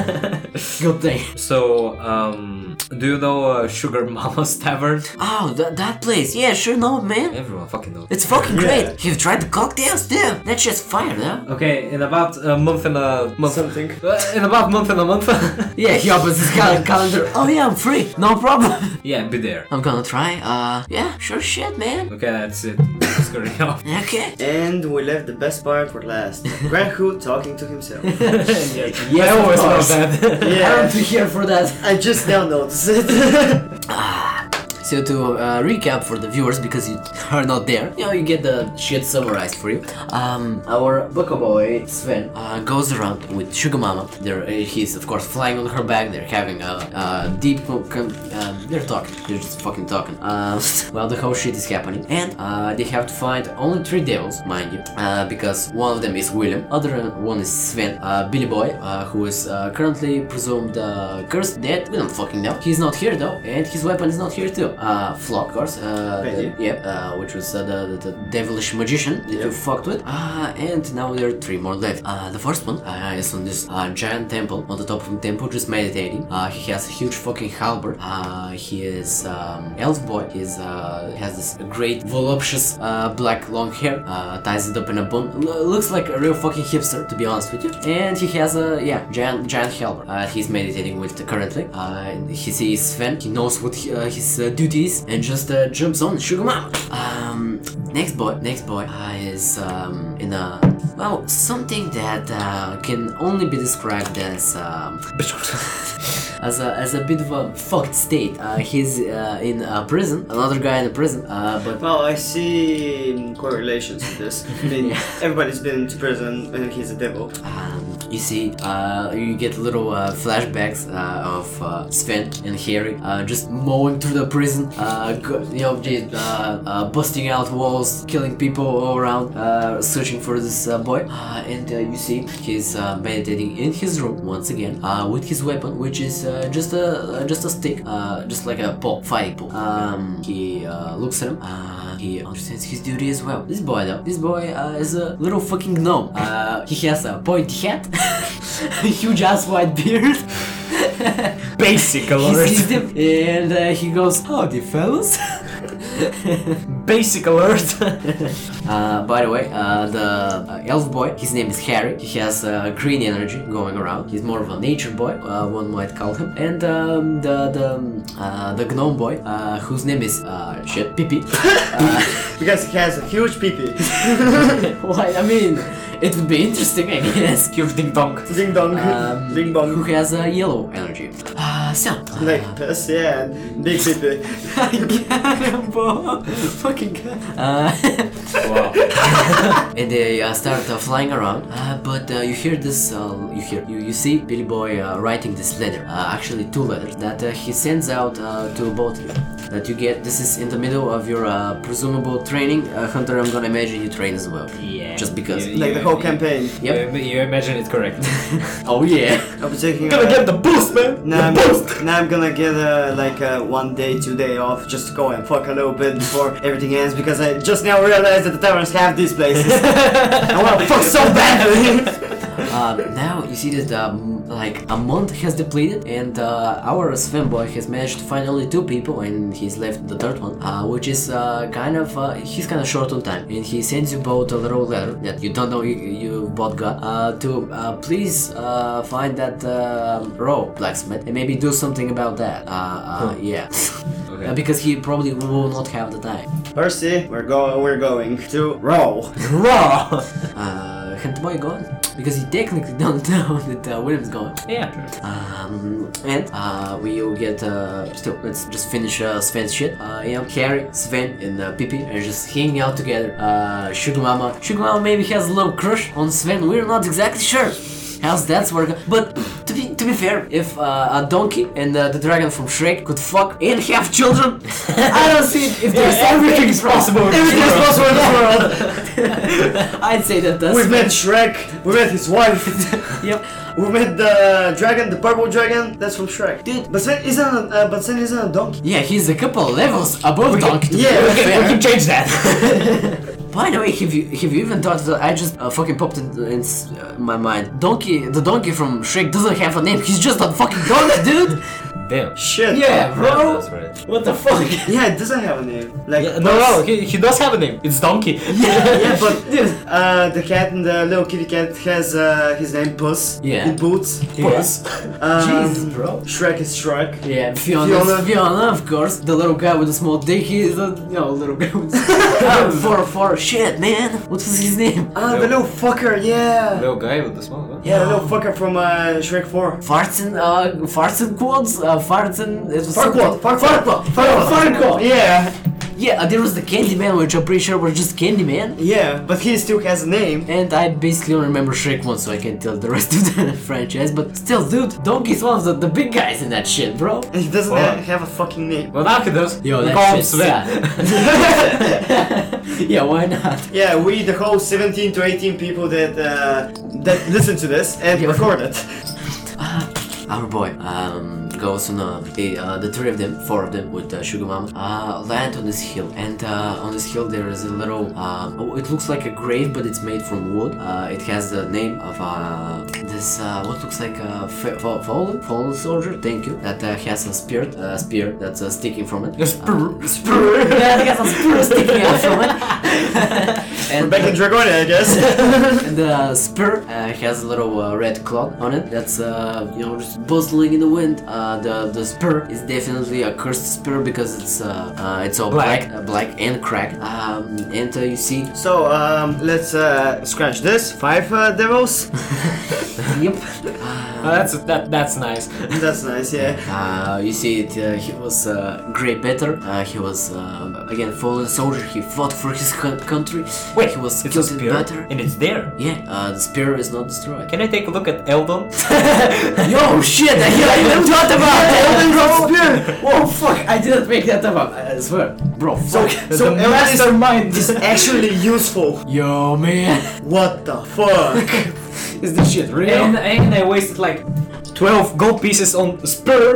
Good thing. So, um, do you know uh, Sugar Mama's Tavern? Oh, that, that place. Yeah, sure, no, man. Everyone fucking knows. It's fucking Yeah. great. You've tried the cocktails, too. That's just fire, though. Okay, in about a month and a month. Something. Uh, in about a month and a month. Yeah, he opens his cal- calendar. Oh, yeah, I'm free. No problem. Yeah, be there. I'm gonna try. Uh, yeah, sure shit, man. Okay, that's it. Scurry off. Okay. And we left the best part for last. Grandhood talking to himself. Yes, I always of love course. that. I don't be here for that. I just now noticed it. So to uh, recap for the viewers, because you are not there, you know, you get the shit summarized for you. Um, our bucko boy Sven uh, goes around with Sugar Mama. They're, uh, he's of course flying on her back. They're having a, a deep, co- com- um, they're talking. They're just fucking talking. Uh, while the whole shit is happening, and uh, they have to find only three devils, mind you, uh, because one of them is William, other one is Sven, uh, Billy Boy, uh, who is uh, currently presumed uh, cursed, dead. We don't fucking know. He's not here though, and his weapon is not here too. Uh, Flock, of course. Uh, Peggy. the- Yep, uh, which was uh, the, the, the devilish magician that you Yep. fucked with. Uh, and now there are three more left. Uh, the first one uh, is on this uh, giant temple, on the top of the temple, just meditating. Uh, he has a huge fucking halberd. Uh, he is um, elf boy. He's uh, has this great voluptuous uh, black long hair. Uh, ties it up in a bun. L- looks like a real fucking hipster, to be honest with you. And he has a yeah giant giant halberd. Uh, he's meditating with currently. Uh, and he sees Sven. He knows what he, uh, his uh, duty is, and just uh, jumps on Sugar Mama. Um, next boy, next boy uh, is um, in a well something that uh, can only be described as um, as a as a bit of a fucked state. Uh, he's uh, in a prison, another guy in a prison, uh, but Well, I see correlations with this. I mean, Yeah. everybody's been to prison and he's a devil. Um, you see, uh, you get little uh, flashbacks uh, of uh, Sven and Harry uh, just mowing through the prison, uh, go, you know, just, uh, uh, busting out walls, killing people all around, uh, searching for this uh, boy. Uh, and uh, you see, he's uh, meditating in his room once again uh, with his weapon, which is uh, just a uh, just a stick, uh, just like a pole, fighting pole. Um, he uh, looks at him. Uh, he understands his duty as well. This boy, though, this boy uh, is a little fucking gnome. Uh, he has a pointy hat, a huge ass white beard. Basic He alert. sees them and uh, he goes, "Howdy, fellas." Basic alert. Uh, by the way, uh, the uh, elf boy, his name is Harry. He has uh, green energy going around. He's more of a nature boy, uh, one might call him. And um, the the um, uh, the gnome boy, uh, whose name is uh, shit, Pippi. Uh, Because he has a huge pee-pee. why? I mean, it would be interesting, I guess. Huge ding dong. Ding dong. Um, Ding bong. Who has a yellow energy? Uh, so. Like piss, yeah, and big pee-pee. Fucking god. Uh, Wow. and they uh, start uh, flying around, uh, but uh, you hear this, uh, you hear, you, you see Billy Boy uh, writing this letter, uh, actually two letters, that uh, he sends out uh, to both of you, that you get. This is in the middle of your uh, presumable training. uh, Hunter, I'm gonna imagine you train as well. Yeah. Just because. You- Like the whole campaign. Yep. You, you imagine it correct. Oh yeah. I'll be taking Gonna uh, get the boost, man. Now the I'm, boost. now I'm gonna get uh, like uh, one day, two day off just to go and fuck a little bit before everything ends because I just now realized that the taverns have these places. I wanna fuck so badly. Uh, now you see that um, like a month has depleted, and uh, our Sven boy has managed to find only two people, and he's left the third one, uh, which is uh, kind of uh, he's kind of short on time, and he sends you both a little letter that you don't know you, you both got uh, to uh, please uh, find that uh, raw blacksmith and maybe do something about that. Uh, uh, yeah, Okay. Uh, because he probably will not have the time. Percy, we're going. We're going to row. Raw. Uh, can't boy gone? Because you technically don't know that uh, William's gone. Yeah. Um, and uh, we will get uh, still. Let's just finish uh, Sven's shit. Uh, you know, Carrie, Sven, and uh, Pippi are just hanging out together. Uh, Sugar Mama, Sugar Mama maybe has a little crush on Sven. We're not exactly sure. How's that's working? But to be to be fair, if uh, a donkey and uh, the dragon from Shrek could fuck and have children, I don't see it. If there's Yeah, everything is possible. Everything is possible in this world. I'd say that that's. We met Shrek. We met his wife. Yep. We met the dragon, the purple dragon. That's from Shrek. Dude. But Sven isn't. A, uh, but Sven isn't a donkey. Yeah, he's a couple levels above donkey. To be yeah, we fair. We can change that. By the way, have you have you even thought that I just uh, fucking popped in, in uh, my mind? Donkey, the donkey from Shrek doesn't have a name. He's just a fucking donkey, dude. Damn. Shit. Yeah, bro. That's right. What the fuck? Yeah, it doesn't have a name. Like Yeah, no, no, he, he does have a name. It's Donkey. yeah, yeah, but uh, the cat and the little kitty cat has uh, his name Puss. Yeah. In Boots. Puss. Um, Jesus, bro. Shrek is Shrek. Yeah, Fiona, Fiona. Fiona, of course. The little guy with the small dick. He's a you know little guy with. uh, for for shit, man. What was his name? Ah, the little fucker. Yeah. Little guy with the small one. Yeah, the little fucker from uh, Shrek four. Farts and uh, farts and quads. Uh, farts and it was Farquaad. something- Farquaad. Farquaad. Farquaad. Yeah. Yeah, uh, there was the Candyman, which I'm pretty sure was just Candyman. Yeah, but he still has a name. And I basically only remember Shrek one, so I can't tell the rest of the franchise. But still, dude, Donkey's one of the, the big guys in that shit, bro. And he doesn't Fuck. ha- have a fucking name. Well, now he does. Yo, We that call him shit's Sven. sad. Yeah, why not? Yeah, we the whole seventeen to eighteen people that uh, that listen to this and Yeah. record it. Our boy um, goes on a, the, uh, the three of them, four of them with uh, Sugar Mama, uh, land on this hill. And uh, on this hill there is a little, uh, oh, it looks like a grave, but it's made from wood. Uh, it has the name of uh, this, uh, what looks like a fa- fa- fallen, fallen soldier, thank you, that uh, has a spear, uh, spear that's uh, sticking from it. A spear. Uh, spear. Yeah, it has a spear sticking out from it. We're back in Dragonia, I guess. And the spear uh, has a little uh, red cloth on it that's uh, you know just bustling in the wind. Uh, the the spear is definitely a cursed spear because it's uh, uh, it's all black, Black. uh, black and cracked. Um, and uh, you see, So um, let's uh, scratch this. Five uh, devils. yep. Oh, that's that. That's nice. That's nice, yeah. Uh, you see it. Uh, he was uh, great better. Uh, he was uh, again fallen soldier. He fought for his co- country. Wait, he was it's a killed in spear, battle. and it's there. Yeah, uh, the spear is not destroyed. Can I take a look at Eldon? Yo, shit! I didn't thought about that. Whoa, fuck! I didn't make that up. I swear, bro. So, Fuck. so The Elden mastermind. is actually useful. Yo, man, What the fuck? is this shit real? and, and I wasted like twelve gold pieces on spear.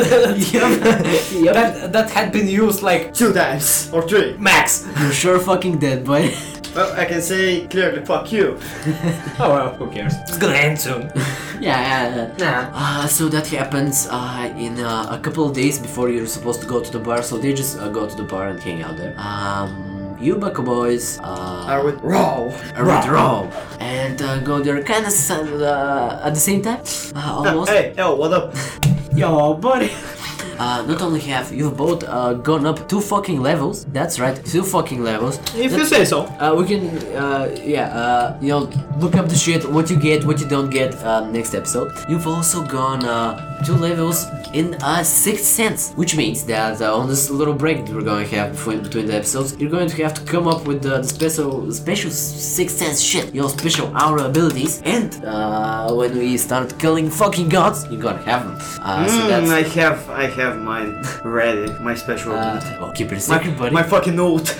Yep. That that had been used like Two times or three. max. You're sure fucking dead, boy. Well, I can say clearly, fuck you. Oh well, who cares? It's gonna end soon. Yeah, yeah, yeah. Nah. Uh, so that happens uh, in uh, a couple of days before you're supposed to go to the bar. So they just uh, go to the bar and hang out there. Um, you Bucko boys uh, Are with Raw. are with Raw and uh, go there kind of uh, at the same time, uh, almost. Hey, yo, what up? Yo, buddy. Uh, not only have you've both uh, gone up two fucking levels. That's right, two fucking levels. If That- you say so. Uh, we can, uh, yeah, uh, you know, look up the shit, what you get, what you don't get, uh, next episode. You've also gone, uh, two levels in, uh, Sixth Sense, which means that, uh, on this little break that we're going to have between, between the episodes, you're going to have to come up with, uh, the special, special Sixth Sense shit, your special aura abilities, and, uh, when we start killing fucking gods, you're gonna have them. Uh, so Mm, that's, I have, I have mine ready. My special uh, ability. well, keep it a My, secret, buddy. my fucking note.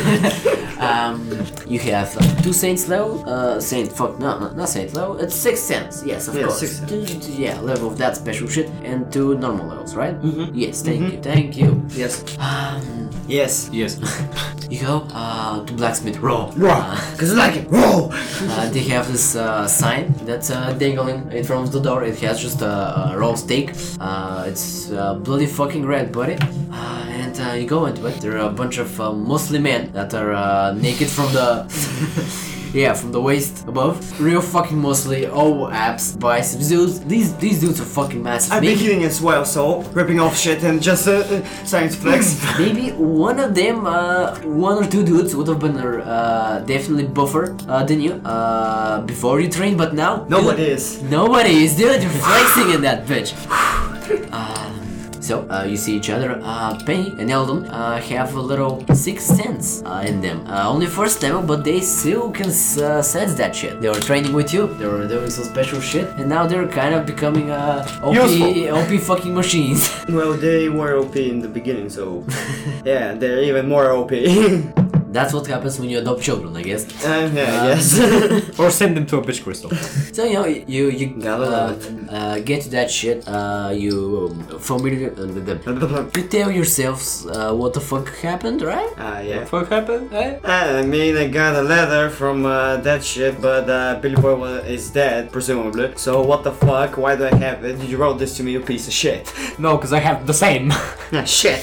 Um, you have uh, two Saints level, uh, Saint, fuck, no, no, not Saint level, it's Sixth Sense, yes, of Yeah, course. Sixth Two- two- Yeah, level of that special shit, and two normal levels, right? Mm-hmm. Yes, thank you, thank you. Yes. Um, Yes. Yes. you go, uh, to Blacksmith Raw. Raw. Cause I like it. Raw. Uh, they have this, uh, sign that's, uh, dangling in front of the door, it has just a, a raw steak, uh, it's, uh, bloody fucking red, buddy. Uh, and, uh, you go into it, there are a bunch of, uh, mostly men that are, uh, naked from the... Yeah, from the waist above. Real fucking muscly, all abs, biceps, dudes. These these dudes are fucking massive. I've been Maybe, hitting as well, so ripping off shit and just uh, uh, starting to flex. maybe one of them, uh, one or two dudes would have been uh, definitely buffer uh, than you uh, before you trained, but now Nobody dude, is. Nobody is, dude. You're flexing in that bitch. Um, So, uh, you see each other. Uh, Penny and Eldon uh, have a little sixth sense uh, in them. Uh, only first level, but they still can uh, sense that shit. They were training with you, they were doing some special shit, and now they're kind of becoming uh, O P, Useful. O P fucking machines. Well, they were O P in the beginning, so yeah, they're even more O P. That's what happens when you adopt children, I guess. Um, yeah, Uh, yes. Or send them to a bitch crystal. So you know, you you Gotta uh, love it. uh, get to that shit. Uh, you familiar uh, with them. You tell yourselves uh, what the fuck happened, right? Ah, yeah. What happened? Eh? I mean, I got a letter from uh, that shit, but uh, Billy Boy wa- is dead, presumably. So what the fuck? Why do I have it? You wrote this to me, you piece of shit. No, because I have the same. Ah, shit.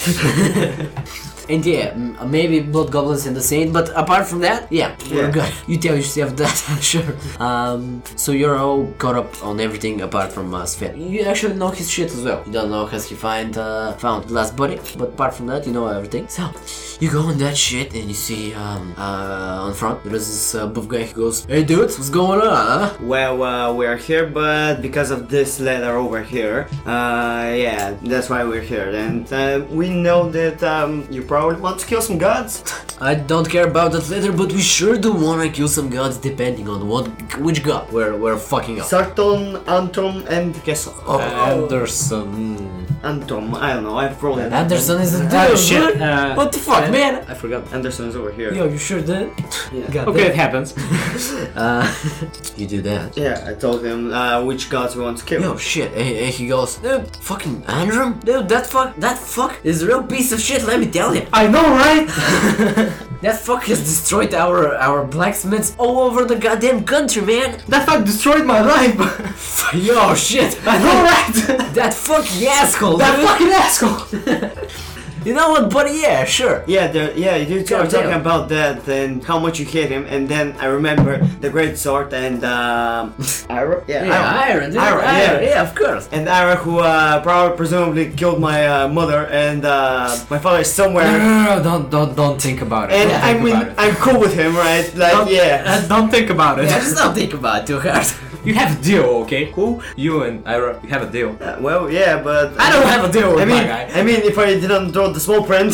And yeah, m- maybe Blood Goblins and the Saint, but apart from that, yeah, we're Yeah. good. You tell yourself that, sure. Um, so you're all caught up on everything apart from uh, Sven. You actually know his shit as well. You don't know has he find uh, found the last body, but apart from that, you know everything. So you go on that shit and you see um, uh, on front there is this uh, buff guy who goes, "Hey dudes, what's going on, huh?" Well, uh, we're here, but because of this letter over here, uh, yeah, that's why we're here. And uh, we know that um, you probably want to kill some gods. I don't care about that later, but we sure do wanna kill some gods depending on what which god we're we're fucking up. Sarton, Anton, and Kessel. Oh, Anderson. Anton, I don't know, I've rolled it. Anderson is a dude. Ah, shit. dude. Uh, what the fuck, uh, man? I forgot. Anderson is over here. Yo, you sure did? Yeah. God Okay, it damn. happens. Uh, you do that. Yeah, I told him uh, which gods we want to kill. Yo, shit. And, and he goes, dude, fucking Andrew? Dude, that fuck, that fuck is a real piece of shit, let me tell you. I know, right? That fuck has destroyed our our blacksmiths all over the goddamn country, man. That fuck destroyed my life. Yo, shit. I know, right? That fucking asshole, That dude. fucking asshole. You know what, buddy? Yeah, sure. Yeah, the, yeah, you two God are talking damn. about that and how much you hate him, and then I remember the Great Sword and um, Ira. Yeah, Yeah, Iron, dude. Ira, Iron, yeah. yeah, of course. And Ira, who uh, probably presumably killed my uh, mother, and uh, my father is No, somewhere. no, no, don't, don't, don't think about it. And Don't I think mean, about it. I'm cool with him, right? Like, Don't- yeah. uh, don't think about it. Yeah, just don't think about it too hard. You have a deal, okay? Who? You and Ira, you have a deal. Uh, well, yeah, but I don't have a deal with I mean, my guy. I mean, if I didn't draw the small print.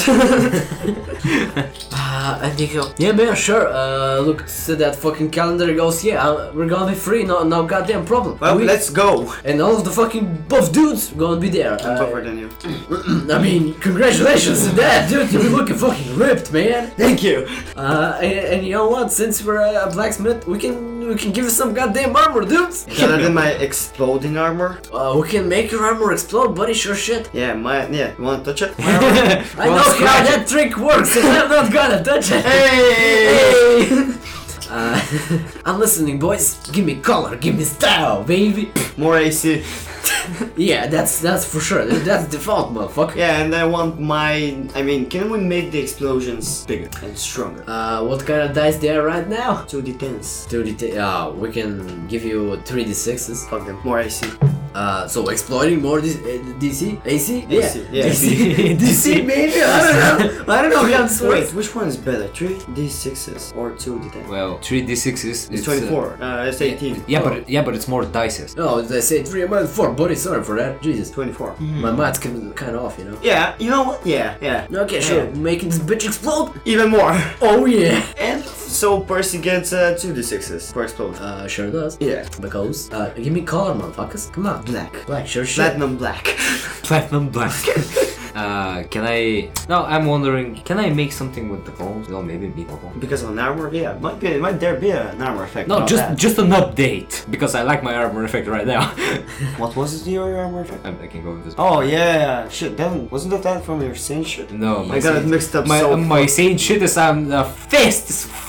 Uh, and they go, yeah, man, sure. Uh, look at that fucking calendar. He goes, yeah, uh, we're gonna be free. No, no goddamn problem. Well, We- let's go. And all of the fucking buff dudes gonna be there. I'm Uh, tougher than you. I mean, congratulations on that, dude. You're looking fucking ripped, man. Thank you. Uh, and, and you know what? Since we're a blacksmith, we can we can give you some goddamn armor, dudes. Better than my exploding armor. Uh, we can make your armor explode, buddy. Sure shit. Yeah, my yeah. You wanna touch it? My armor? I know how that trick works, and I'm not gonna touch it. Hey! Hey! Uh, I'm listening, boys. Give me color, give me style, baby. More A C. Yeah, that's that's for sure. That's default, motherfucker. Yeah, and I want my. I mean, can we make the explosions bigger and stronger? Uh, what kind of dice there right now? two d tens. two D T. Uh, we can give you three D sixes. Fuck them. More A C. Uh, so exploiting more D- uh, D C? A C? A C, yeah. D C. D C maybe? I don't know. I don't know how to Wait, switch. which one is better? three d sixes or two d tens? Well, three d six is... It's uh, twenty-four. Uh, it's eighteen. yeah, but yeah, but it's more dices. Oh, they say three and four, buddy. Sorry for that. Jesus. twenty-four. My math's kind of off, you know? Yeah, you know what? Yeah, yeah. Okay, sure. Yeah. Making this bitch explode? Even more. Oh, yeah. And so Percy gets uh, two d sixes for explosion. Uh, sure does. Yeah. Because, uh, give me color, motherfuckers. Come on. Black. Black, sure shit. Platinum black. Platinum black. uh, can I... No, I'm wondering, can I make something with the bones? No, maybe be purple. Because of an armor? Yeah, might be. Might there be an armor effect? No, about just that. just an update, because I like my armor effect right now. What was it, your armor effect? I, I can go with this. Oh yeah, shit. Then wasn't that that from your Saint shit? No, I got it Saint- mixed up My, so. my Saint shit is um, a fist is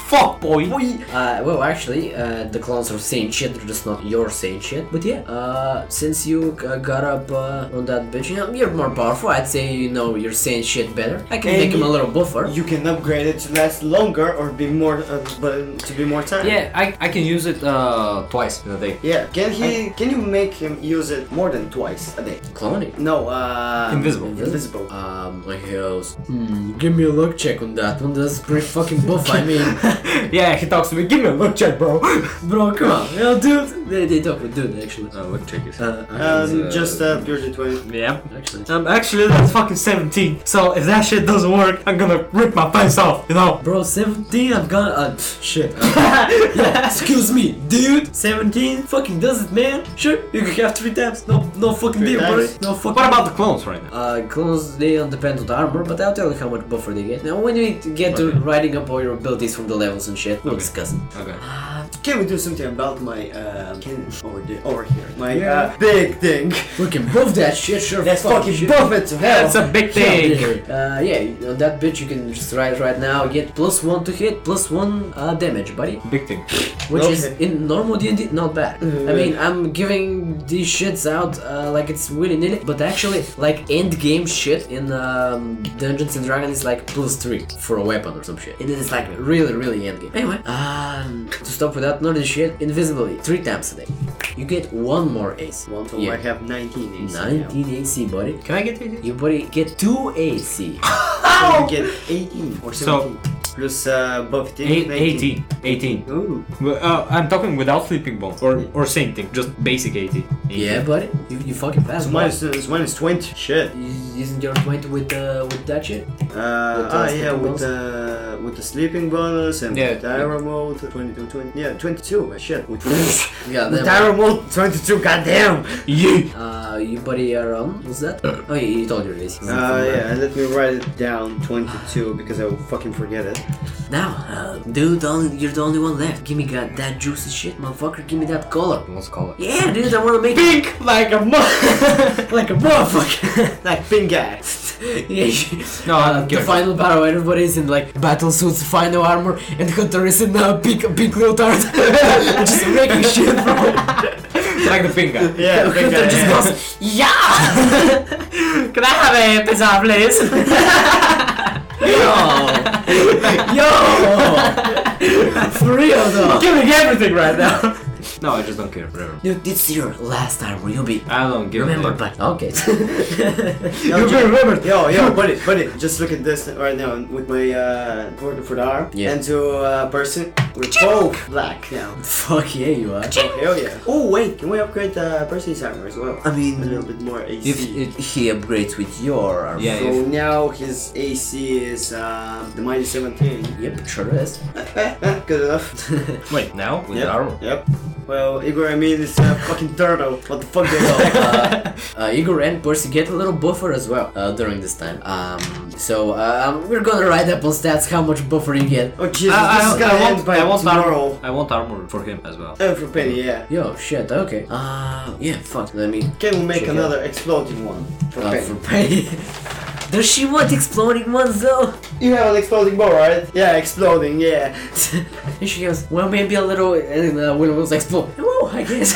fuck, boy. Uh, well, actually, uh, the clones are saying shit, they're just not your saying shit. But yeah, uh, since you uh, got up uh, on that bitch, you know, you're more powerful. I'd say, you know, you're saying shit better. I can And make him a you- little buffer. You can upgrade it to last longer or be more, uh, but to be more time. Yeah, I, I can use it uh, twice in a day. Yeah. Can he? Can you make him use it more than twice a day? Cloning. No. Uh. Invisible. Invisible. Um, my heroes. Hmm, give me a luck check on that one. That's pretty fucking buff. I mean, Yeah, he talks to me. Give me a look check, bro. bro, come on, you know, dude. They, they talk with dude actually. Uh, look check is. Uh, Um, uh, just uh, purely twenty. Yeah. actually. Um, actually, that's fucking seventeen. So if that shit doesn't work, I'm gonna rip my face off, you know? Bro, seventeen, I've got. Uh, shit. Uh, yeah, excuse me, dude. seventeen, fucking does it, man. Sure, you can have three taps. No, no fucking Three deal, taps? buddy. No fucking. What about the clones right now? Uh, clones, they don't depend on the armor, but I'll tell you how much buffer they get. Now, when we get to Okay. writing up all your abilities from the levels and shit, we'll Okay. discuss it. Okay. Can we do something about my uh, cannon over there, over here? My Yeah. uh, big thing. We can buff that shit, sure. Let's fuck fucking shit. buff it to hell. That's a big thing. Uh, yeah, on that bitch you can just write right now, get plus one to hit, plus one uh, damage, buddy. Big thing. Which is Okay. in normal D and D not bad. Mhm. I mean, I'm giving these shits out uh, like it's willy nilly, but actually, like end game shit in um, Dungeons and Dragons is like plus three for a weapon or some shit. And it is like really, really end game. Anyway, um, to stop with that nerdy shit, invisibility three times a day. You get one more ace. One, so Yeah. I have nineteen A C. nineteen A C, buddy. Can I get it? You buddy get two A C. So you get eighteen or So- seventeen. Plus uh, buff thing. Eight, eighteen. eighteen. Ooh. Well, uh, I'm talking without sleeping bones or or same thing, just basic eighty. Yeah, buddy. You, you fucking fast. So boy. minus, uh, so minus twenty. Shit. Is- Isn't your twenty with uh, with that shit? Uh, With, uh, ah, yeah, sleeping with bonus? uh, with the sleeping bonus and Yeah. with the arrow mode, twenty-two, twenty, yeah, twenty-two. uh, Shit. With, Yeah, with that arrow mode, twenty-two. Goddamn. Yeah. Uh, you buddy are on. What's that? Oh, yeah, you told your race. Uh, yeah. Let me write it down. twenty-two because I will fucking forget it. Now, uh, dude, only, you're the only one left. Give me that, that juicy shit, motherfucker. Give me that color. Let's call it. Yeah, dude, I wanna make Pink like a mo- like a motherfucker. Like pink guy. Yeah, you- No, I don't the care. final battle, everybody's in like battle suits, final armor, and Hunter is in a pink, pink leotard, just making shit, bro. Like the pink guy. Yeah, pink Hunter guy. just yeah. goes, yeah. Can I have a pizza, please? Yo, yo, for real though. Give me everything right now. No, I just don't care. Whatever. Dude, this is your last time where you'll be I don't give remembered, a but okay. Yo, You'll be ju- remembered. Yo, yo, buddy, buddy, just look at this right now with my uh for, for the arm Yeah. and to a uh, person with both black. Yeah. Fuck yeah, you are. Hell yeah. Oh wait, can we upgrade the person's armor as well? I A mean, little bit more A C. if it, he upgrades with your armor. Yeah. So now his A C is uh, the minus seventeen. Yep, sure is. Good enough. Wait, now with Yep. the armor. Yep. Well, Igor, I mean, it's a fucking turtle. What the fuck they call? uh, uh, Igor and Percy get a little buffer as well uh, during this time. Um, so uh, we're gonna write up on stats how much buffer you get. Oh Jesus, I, this I, is gonna I end want, by I want tomorrow. armor. I want armor for him as well. And for Penny, yeah. Yo, shit, okay. Uh, yeah, fuck, let me... Can we make Check it another exploding one for Uh, Penny? for Penny. Does she want exploding ones though? You have an exploding bow, right? Yeah, exploding, yeah. And she goes, well, maybe a little, and uh, Willow was explode. Oh, I guess.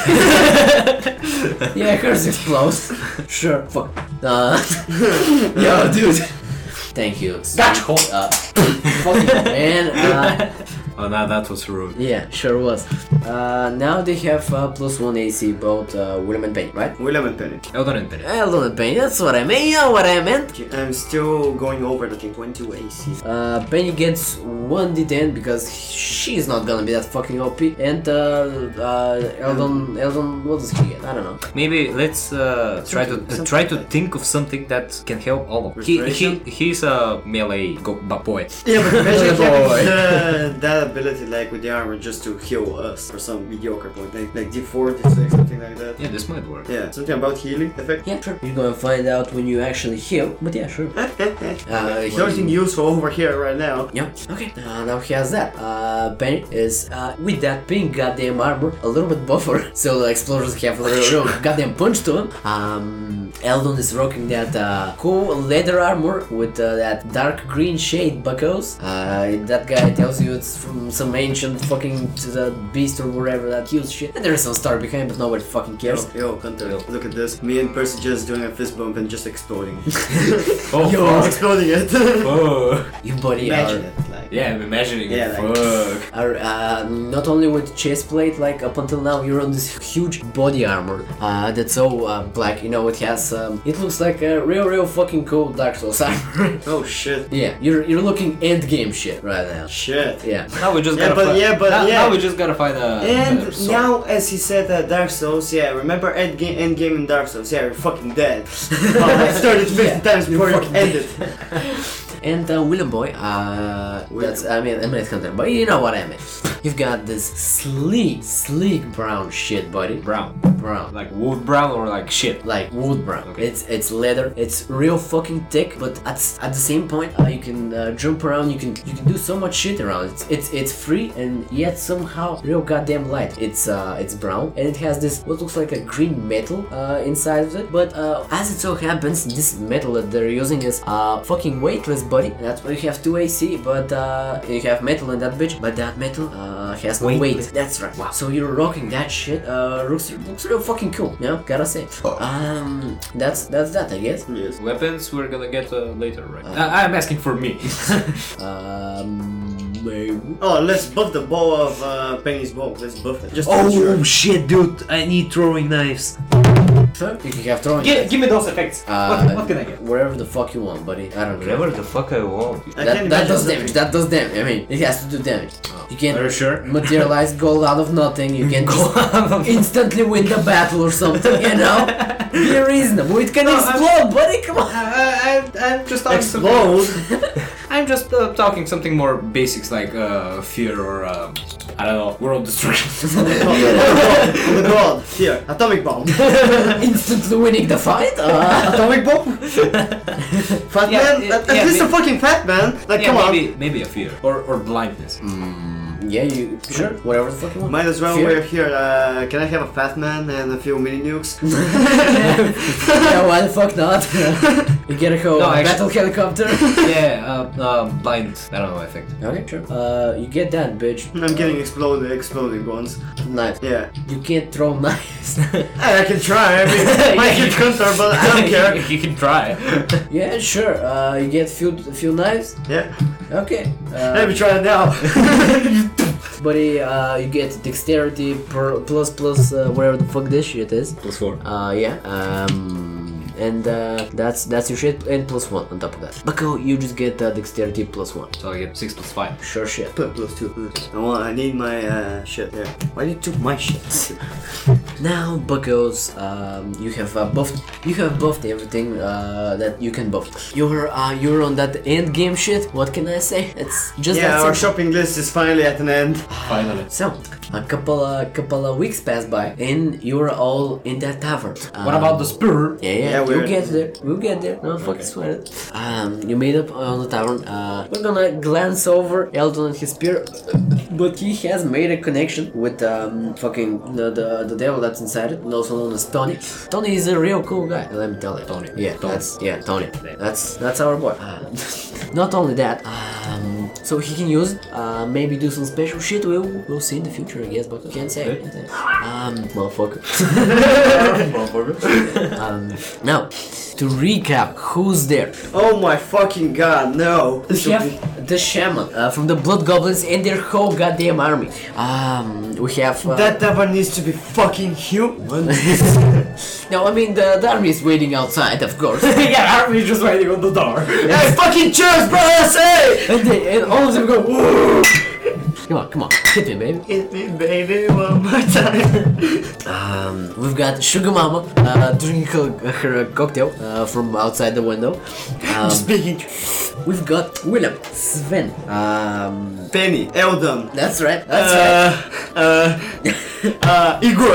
Yeah, hers explodes. Sure, fuck. Uh, yo, dude. Thank you. Gotcha. Uh, fuck you, man. Uh, Oh, now that was rude. yeah, sure was. Uh, now they have uh, plus one A C, both uh, William and Penny, right? William and Penny. Eldon and Penny. Eldon and Penny, that's what I meant. You know what I meant. I'm still going over the thing, twenty-two A C. Uh, Penny gets one D ten because she's not gonna be that fucking O P. And uh, uh, Eldon, Eldon, what does he get? I don't know. Maybe let's uh, try to Something- uh, try to something like think of something that can help all of us. He, he Restoration? he's a melee go- b- boy. Yeah, but imagine Boy. having the, that ability like with the armor just to heal us for some mediocre point, like, like D four, D six, something like that. Yeah, this might work. Yeah, something about healing effect. Yeah, sure. You're gonna find out when you actually heal, but yeah, sure. Uh, Nothing useful over here right now. Yep. Okay. Uh, now he has that. Uh, Penny is uh, with that pink goddamn armor, a little bit buffer, so the explosions have a little, little goddamn punch to him. Um, Eldon is rocking that uh, cool leather armor with uh, that dark green shade buckles. Uh, that guy tells you it's from some ancient fucking to the beast or wherever that huge shit. And there is some story behind, but nobody fucking cares. Yo, Hunter, look at this. Me and Percy just doing a fist bump and just exploding. Oh, Yo. fuck. exploding it. Fuck. You buddy Imagine are, it, like. Yeah, I'm imagining Yeah, it. like- Fuck. are uh, not only with chest plate, like up until now, you're on this huge body armor uh, that's so uh, black. You know, it has. Um, it looks like a real, real fucking cool Dark Souls armor. Oh shit. Yeah, you're you're looking end game shit right now. Shit. Yeah. Now we just Yeah, gotta but- find. yeah, but- now, yeah. now we just gotta find a. And a sword. now, as he said, uh, Dark Souls, yeah, remember end game, end game in Dark Souls, yeah, you're fucking dead. About like thirty to fifty Yeah, times before you fucking end it. And uh, William Boy, uh, that's I mean I mean it's content, but you know what I mean. You've got this sleek, sleek brown shit, buddy. brown, Brown. like wood brown or like shit. Like wood brown. Okay. It's it's leather. It's real fucking thick, but at, at the same point, uh, you can uh, jump around. You can you can do so much shit around. It's it's it's free and yet somehow real goddamn light. It's uh it's brown and it has this what looks like a green metal uh, inside of it. But uh, as it so happens, this metal that they're using is uh fucking weightless, buddy. That's why you have two A C, but uh you have metal in that bitch. But that metal uh has no weight. Weightless. That's right. Wow. So you're rocking that shit. Uh, looks looks real fucking cool. Yeah, gotta say. Um, that's that's that, I guess. Yes. Weapons we're gonna get uh, later, right? I- I'm asking for me. Um, maybe. Oh, let's buff the bow of uh, Penny's bow. Let's buff it. Just to be sure. Oh shit, dude! I need throwing knives. Sure, you can have throwing. Gi- give me those effects. Uh, what, what can I get? Wherever the fuck you want, buddy. I don't care. Whatever the fuck I want. I That, can't that imagine does something- damage. That does damage. I mean, it has to do damage. You can't Are you sure? materialize gold out of nothing. You can just instantly win the battle or something. You know, be reasonable. It can No, I'm- explode, buddy. Come on. I, I, I'm just talking Explode! Something, I'm just uh, talking something more basics like uh, fear or uh, I don't know, world destruction. On the god. Here, atomic bomb. Instantly winning the fight. Uh, Atomic bomb? Fat Yeah, man? yeah, At, at yeah, least a maybe- fucking fat man. Like, yeah, come on. maybe maybe a fear or or blindness. yeah, you sure? Whatever the fuck you want. Might as well, Fear? we're here. Uh, can I have a fat man and a few mini nukes? Yeah, why the fuck not? You get a whole No, actually- battle helicopter. Yeah, uh, uh, blind. I don't know. I think. Okay, sure. Uh, you get that, bitch. I'm getting exploded, exploding ones. Nice. Yeah. You can't throw knives. I can try. I mean, might get counter, but I don't care. you can try. Yeah, sure. Uh, you get few few knives. Yeah. Okay. Let Uh, me try it now. buddy, uh, you get dexterity per plus plus uh, whatever the fuck this shit is. Plus four. Uh, yeah. Um. And uh, that's that's your shit, and plus one on top of that. Bucko, you just get uh, dexterity plus one. So I get six plus five. Sure shit. Put plus two. I want. I need my uh, shit. Yeah. Why did you took my shit? Now, Buckos, um, you have uh, buffed. You have buffed everything uh, that you can buff. You're uh, you're on that end game shit. What can I say? It's just Yeah, that our simple. shopping list is finally at an end. Finally. So, a couple uh, couple of weeks pass by, and you're all in that tavern. What about the spur? Yeah, yeah, Yeah, we'll we're- get there. We'll get there. No fucking sweat it. Um, you made up on the tavern. Uh, we're gonna glance over Eldon and his spear, but he has made a connection with um, fucking the, the the devil that's inside it, also known as Tony. Tony is a real cool guy. Let me tell you. Tony. Yeah, Tony. that's yeah, Tony. That's that's our boy. Uh, not only that, um, so he can use uh, maybe do some special shit. We'll we'll see in the future, I guess, but we can't say. Can't say. Um, motherfucker. um, now, to recap, who's there? Oh my fucking god, no. We have the shaman uh, from the Blood Goblins and their whole goddamn army. Um, we have uh, That tavern needs to be fucking huge. No, I mean the, the army is waiting outside, of course. Yeah, army is just waiting on the door. Hey, fucking cheers, bro! Say! and, they, and all of them go. Whoa! Come on, come on, hit me, baby. Hit me, baby, one more time. Um, we've got Sugar Mama uh, drinking her, her cocktail uh, from outside the window. Um, Speaking. we've got Willem, Sven. Um, Penny, Eldon. that's right. That's right. Uh, uh, uh, Igor.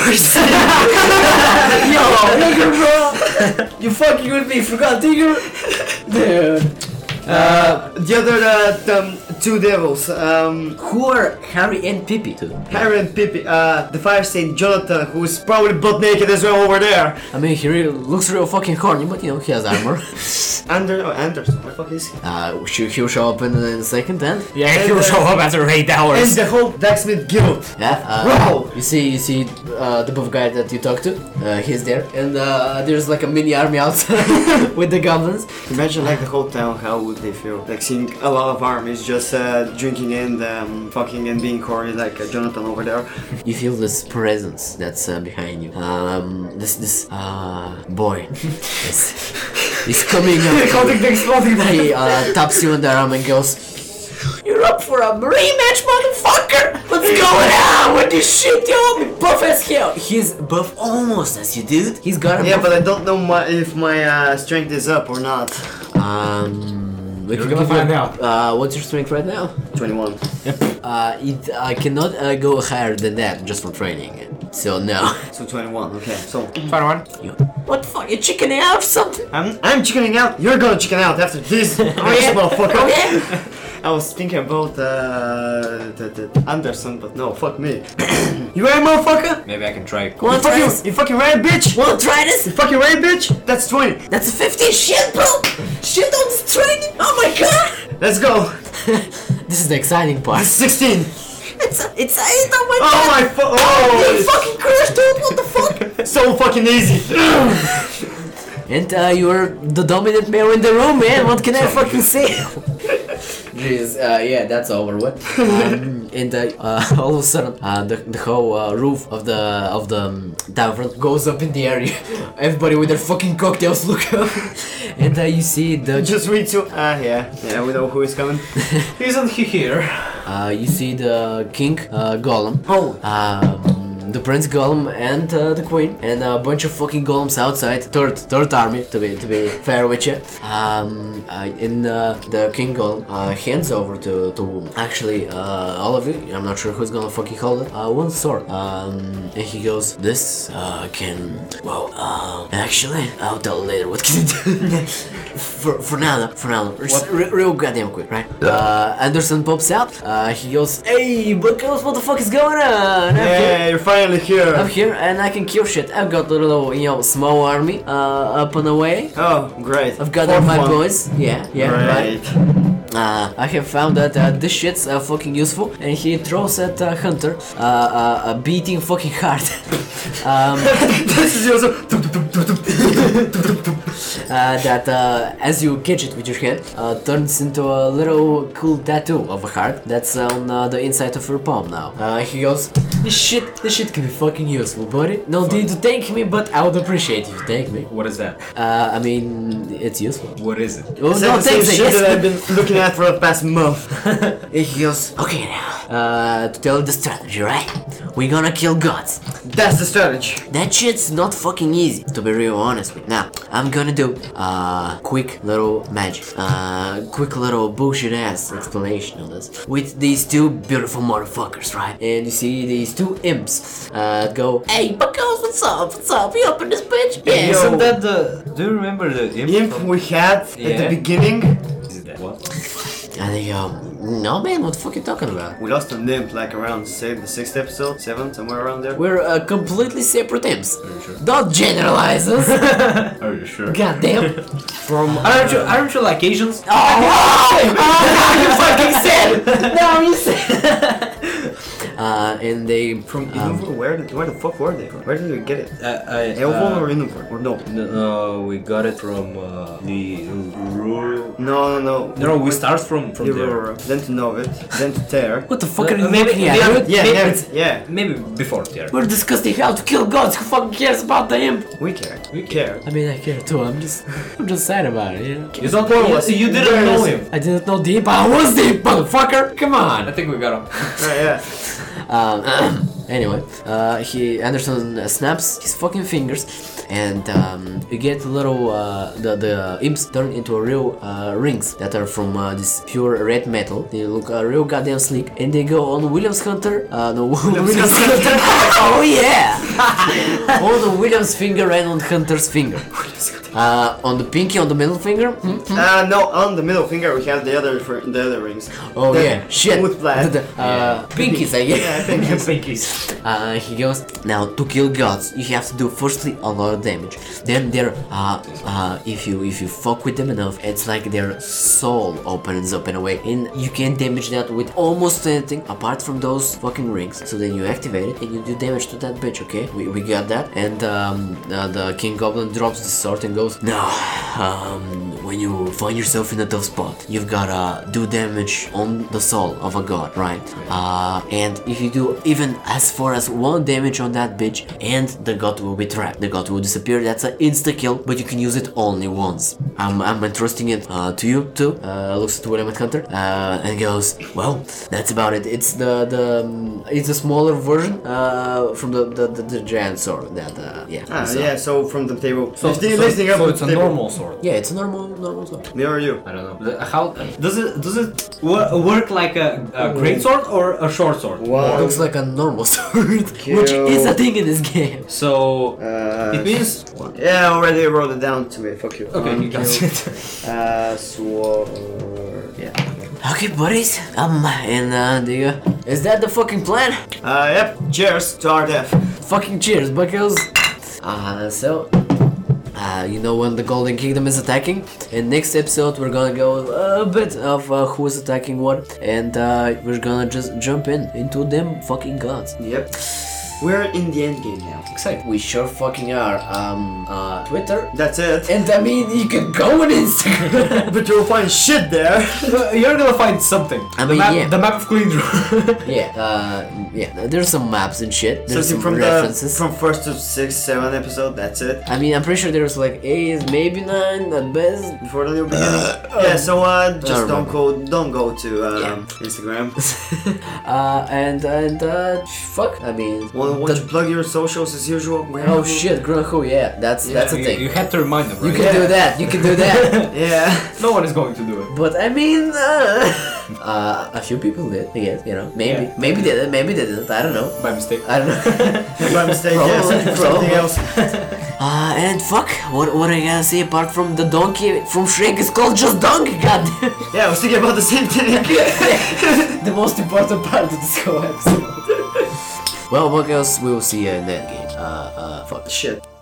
Yo, Igor, bro! You fucking with me, forgot Igor? Dude. Uh, the other uh, um, two devils. Um, Who are Harry and Pippi too? Harry and Pippi. Uh, the fire saint Jonathan, who's probably butt naked as well over there. I mean, he really looks real fucking horny, but you know, he has armor. Ander, oh, Anderson, what the fuck is he? uh, she- he'll show up in, in a second, and Yeah, And, he'll uh, show up after eight And hours. the whole blacksmith guild. yeah. Uh, Wow. You see, you see uh, the buff guy that you talked to. Uh, he's there, and uh, there's like a mini army outside with the goblins. Imagine like the whole town, how would they feel? Like seeing a lot of armies just uh, drinking and um, fucking and being horny like uh, Jonathan over there. You feel this presence that's uh, behind you. Um, this this uh boy is is coming up. He uh, taps you on the arm and goes, "You're up for a rematch, motherfucker! What's going on with this shit, yo? Buff as hell." He's buff almost as you, dude. He's got a Yeah, buff- but I don't know my, if my uh, strength is up or not. um. We You're can gonna give you- find out. Uh, what's your strength right now? twenty-one. Uh, it, I cannot uh, go higher than that just for training. So no. So twenty-one. Okay. So Fine one. You, what the fuck? You chickening out or something? I'm I'm chickening out. You're gonna chicken out after this. Oh yeah? motherfucker. Oh yeah? I was thinking about uh, the, the Anderson, but no, fuck me. You ready, motherfucker? Maybe I can try. Wanna You try this? fucking, you fucking ready, bitch? Wanna try this? You fucking ready, bitch? That's twenty. That's a fifteen. Shit, bro! Shit on this training! Oh my god! Let's go. This is the exciting part. That's sixteen. It's a, it's a, it's oh my Oh god! my fu- You oh, fucking crushed, dude! What the fuck? so fucking easy. And uh, you're the dominant male in the room, man. What can I fucking say? Jeez, uh, yeah, that's over with. Um, and uh, uh, all of a sudden, uh, the, the whole uh, roof of the of the um, tavern goes up in the air. Everybody with their fucking cocktails look up, and uh, you see the Just read to. Ah, yeah. Yeah, we know who is coming. Isn't he here? uh, you see the king uh, golem. Oh. Um, the Prince Golem and uh, the Queen and a bunch of fucking golems outside. Third, third army to be to be fair with you. Um, uh, in uh, the King Golem uh, hands over to to actually uh, all of you. I'm not sure who's gonna fucking hold it. Uh, one sword. Um, and he goes, "This uh, can well uh, actually I'll tell you later. What can you do?" for for now, though, for now, though. Just re- real goddamn quick, right? Uh, Anderson pops out. Uh, he goes, "Hey, Buckles, what the fuck is going on?" I'm here. Yeah, you're finally here. I'm here and I can kill shit. I've got a little, you know, small army uh, up and away. Oh, great. I've got all Fourth my one. boys. Yeah, yeah, right. Right. Uh, I have found that uh, this shit's uh, fucking useful, and he throws at uh, Hunter uh, uh, a beating fucking hard. um, This is also. uh, that uh, as you catch it with your hand, uh, turns into a little cool tattoo of a heart that's on uh, the inside of your palm now. Uh, he goes, "This shit, this shit can be fucking useful, buddy. No need to thank me, but I would appreciate if you thank me. What is that? Uh, I mean, it's useful. What is it? Oh, It's no like the same thanks, I shit guess. that I've been looking at for the past month. And he goes, okay now, uh, to tell you the strategy, right? We're gonna kill gods. That's the strategy. That shit's not fucking easy, to be real honest with you. Now, I'm gonna do uh quick little magic, uh, quick little bullshit ass explanation of this with these two beautiful motherfuckers, right? And you see these two imps uh go, hey, Buckles, what's up? What's up? You up in this bitch? Yeah. Yo. Isn't that the? Do you remember the imp? Imp from- we had at Yeah. the beginning. Is it that? What? And they go, no man, what the fuck you talking about? We lost an imp like around say the sixth episode, seven, somewhere around there. We're uh, completely separate imps. Are you sure? Don't generalize us. Are you sure? God damn. From Aren't you? Aren't you like Asians? Oh, oh, oh, you fucking said. No, you said. Uh, and they from um, Innova, where did where the fuck were they from? Where did we get it? I, I, Elvo uh, or Innova? Or no? no, no, we got it from uh, the rural. No, no, no. No, no, we start from from The there. rural, then to Novit, then to Ter. what the fuck are Uh, you maybe- looking at? maybe- dude? Yeah, Maybe yeah, it's- yeah. Maybe before there. We're discussing how to kill gods. Who fucking cares about the imp? We care. We care. I mean, I care too. I'm just, I'm just sad about it. You know? You don't Point know. was- You, you didn't where know is- him. I didn't know the imp. I was the imp, motherfucker. Come I on. think we got him. Right, yeah. Um, anyway, uh, he Anderson uh, snaps his fucking fingers, and um, you get a little uh, the the imps turn into a real uh, rings that are from uh, this pure red metal. They look uh, real goddamn sleek, and they go on Williams Hunter. Uh, no, Williams Hunter. Oh yeah, on the Williams finger and on Hunter's finger. Uh, on the pinky, on the middle finger. Hmm? Uh, no, on the middle finger we have the other fr- the other rings. Oh The yeah, shit. Smooth plat. The- the, uh, pinkies, I guess. Yeah, pinkies. Pinkies. Uh, he goes, now to kill gods, you have to do firstly a lot of damage. Then there, uh, uh, if you if you fuck with them enough, it's like their soul opens up in a way, and you can damage that with almost anything apart from those fucking rings. So then you activate it and you do damage to that bitch. Okay, we, we got that. And um, uh, the King Goblin drops the sword and goes, now, um, when you find yourself in a tough spot, you've gotta do damage on the soul of a god, right? Uh, and if you do even as far as one damage on that bitch, and the god will be trapped, the god will disappear. That's an insta kill, but you can use it only once. I'm, I'm entrusting it uh, to you too. Uh, looks at William Hunter uh, and goes, well, that's about it. It's the the um, it's a smaller version uh, from the, the the the giant sword. That uh, yeah. Ah, so- yeah, so from the table. So, Lifting- so, lifting up so the it's a table. normal sword. Yeah, it's a normal normal sword. Me or you? I don't know. The- How does it does it wo- work like a, a great sword or a short sword? One. Looks like a normal sword, which is a thing in this game. So Uh, it means yeah, I already wrote it down to me. Fuck you. okay, One, you got two, it. Uh, sword. Yeah. Okay, buddies. Um, and uh, the, uh, is that the fucking plan? Uh, yep. Cheers to our death. Fucking cheers, buckos. Uh, so, uh, you know when the Golden Kingdom is attacking? In next episode, we're gonna go a bit of uh, who is attacking what, and uh, we're gonna just jump in into them fucking gods. Yep. We're in the end game now. Excited. We sure fucking are. Um, uh, Twitter. That's it. And I mean, you can go on Instagram. But you'll find shit there. You're gonna find something. I the mean, map, yeah. the map of Clean yeah, uh, yeah. There's some maps and shit. There's Something some from references. the from first to sixth, seventh episode. That's it. I mean, I'm pretty sure there's like eight, maybe nine at best. Before the new beginning. yeah. So uh, just I don't remember. go, don't go to um, Instagram. uh, and and uh, fuck. I mean, Well, why the- don't you plug your socials as usual? oh shit, Grunhu, yeah, that's that's a you, thing. you had to remind them, You right? can do that. You can do that. Yeah. No one is going to do it. But I mean, uh, uh, a few people did. I guess you know, maybe, Yeah. maybe they did, maybe they didn't. I don't know. By mistake. I don't know. By mistake. Yeah. Probably, Something, something probably. else. Uh, and fuck, what what I gotta say apart from the donkey from Shrek is called just donkey. Goddamn. Yeah, I was thinking about the same thing. The most important part of this whole episode. Well, what else? We will see you in that game. Uh, uh, fuck. Shit.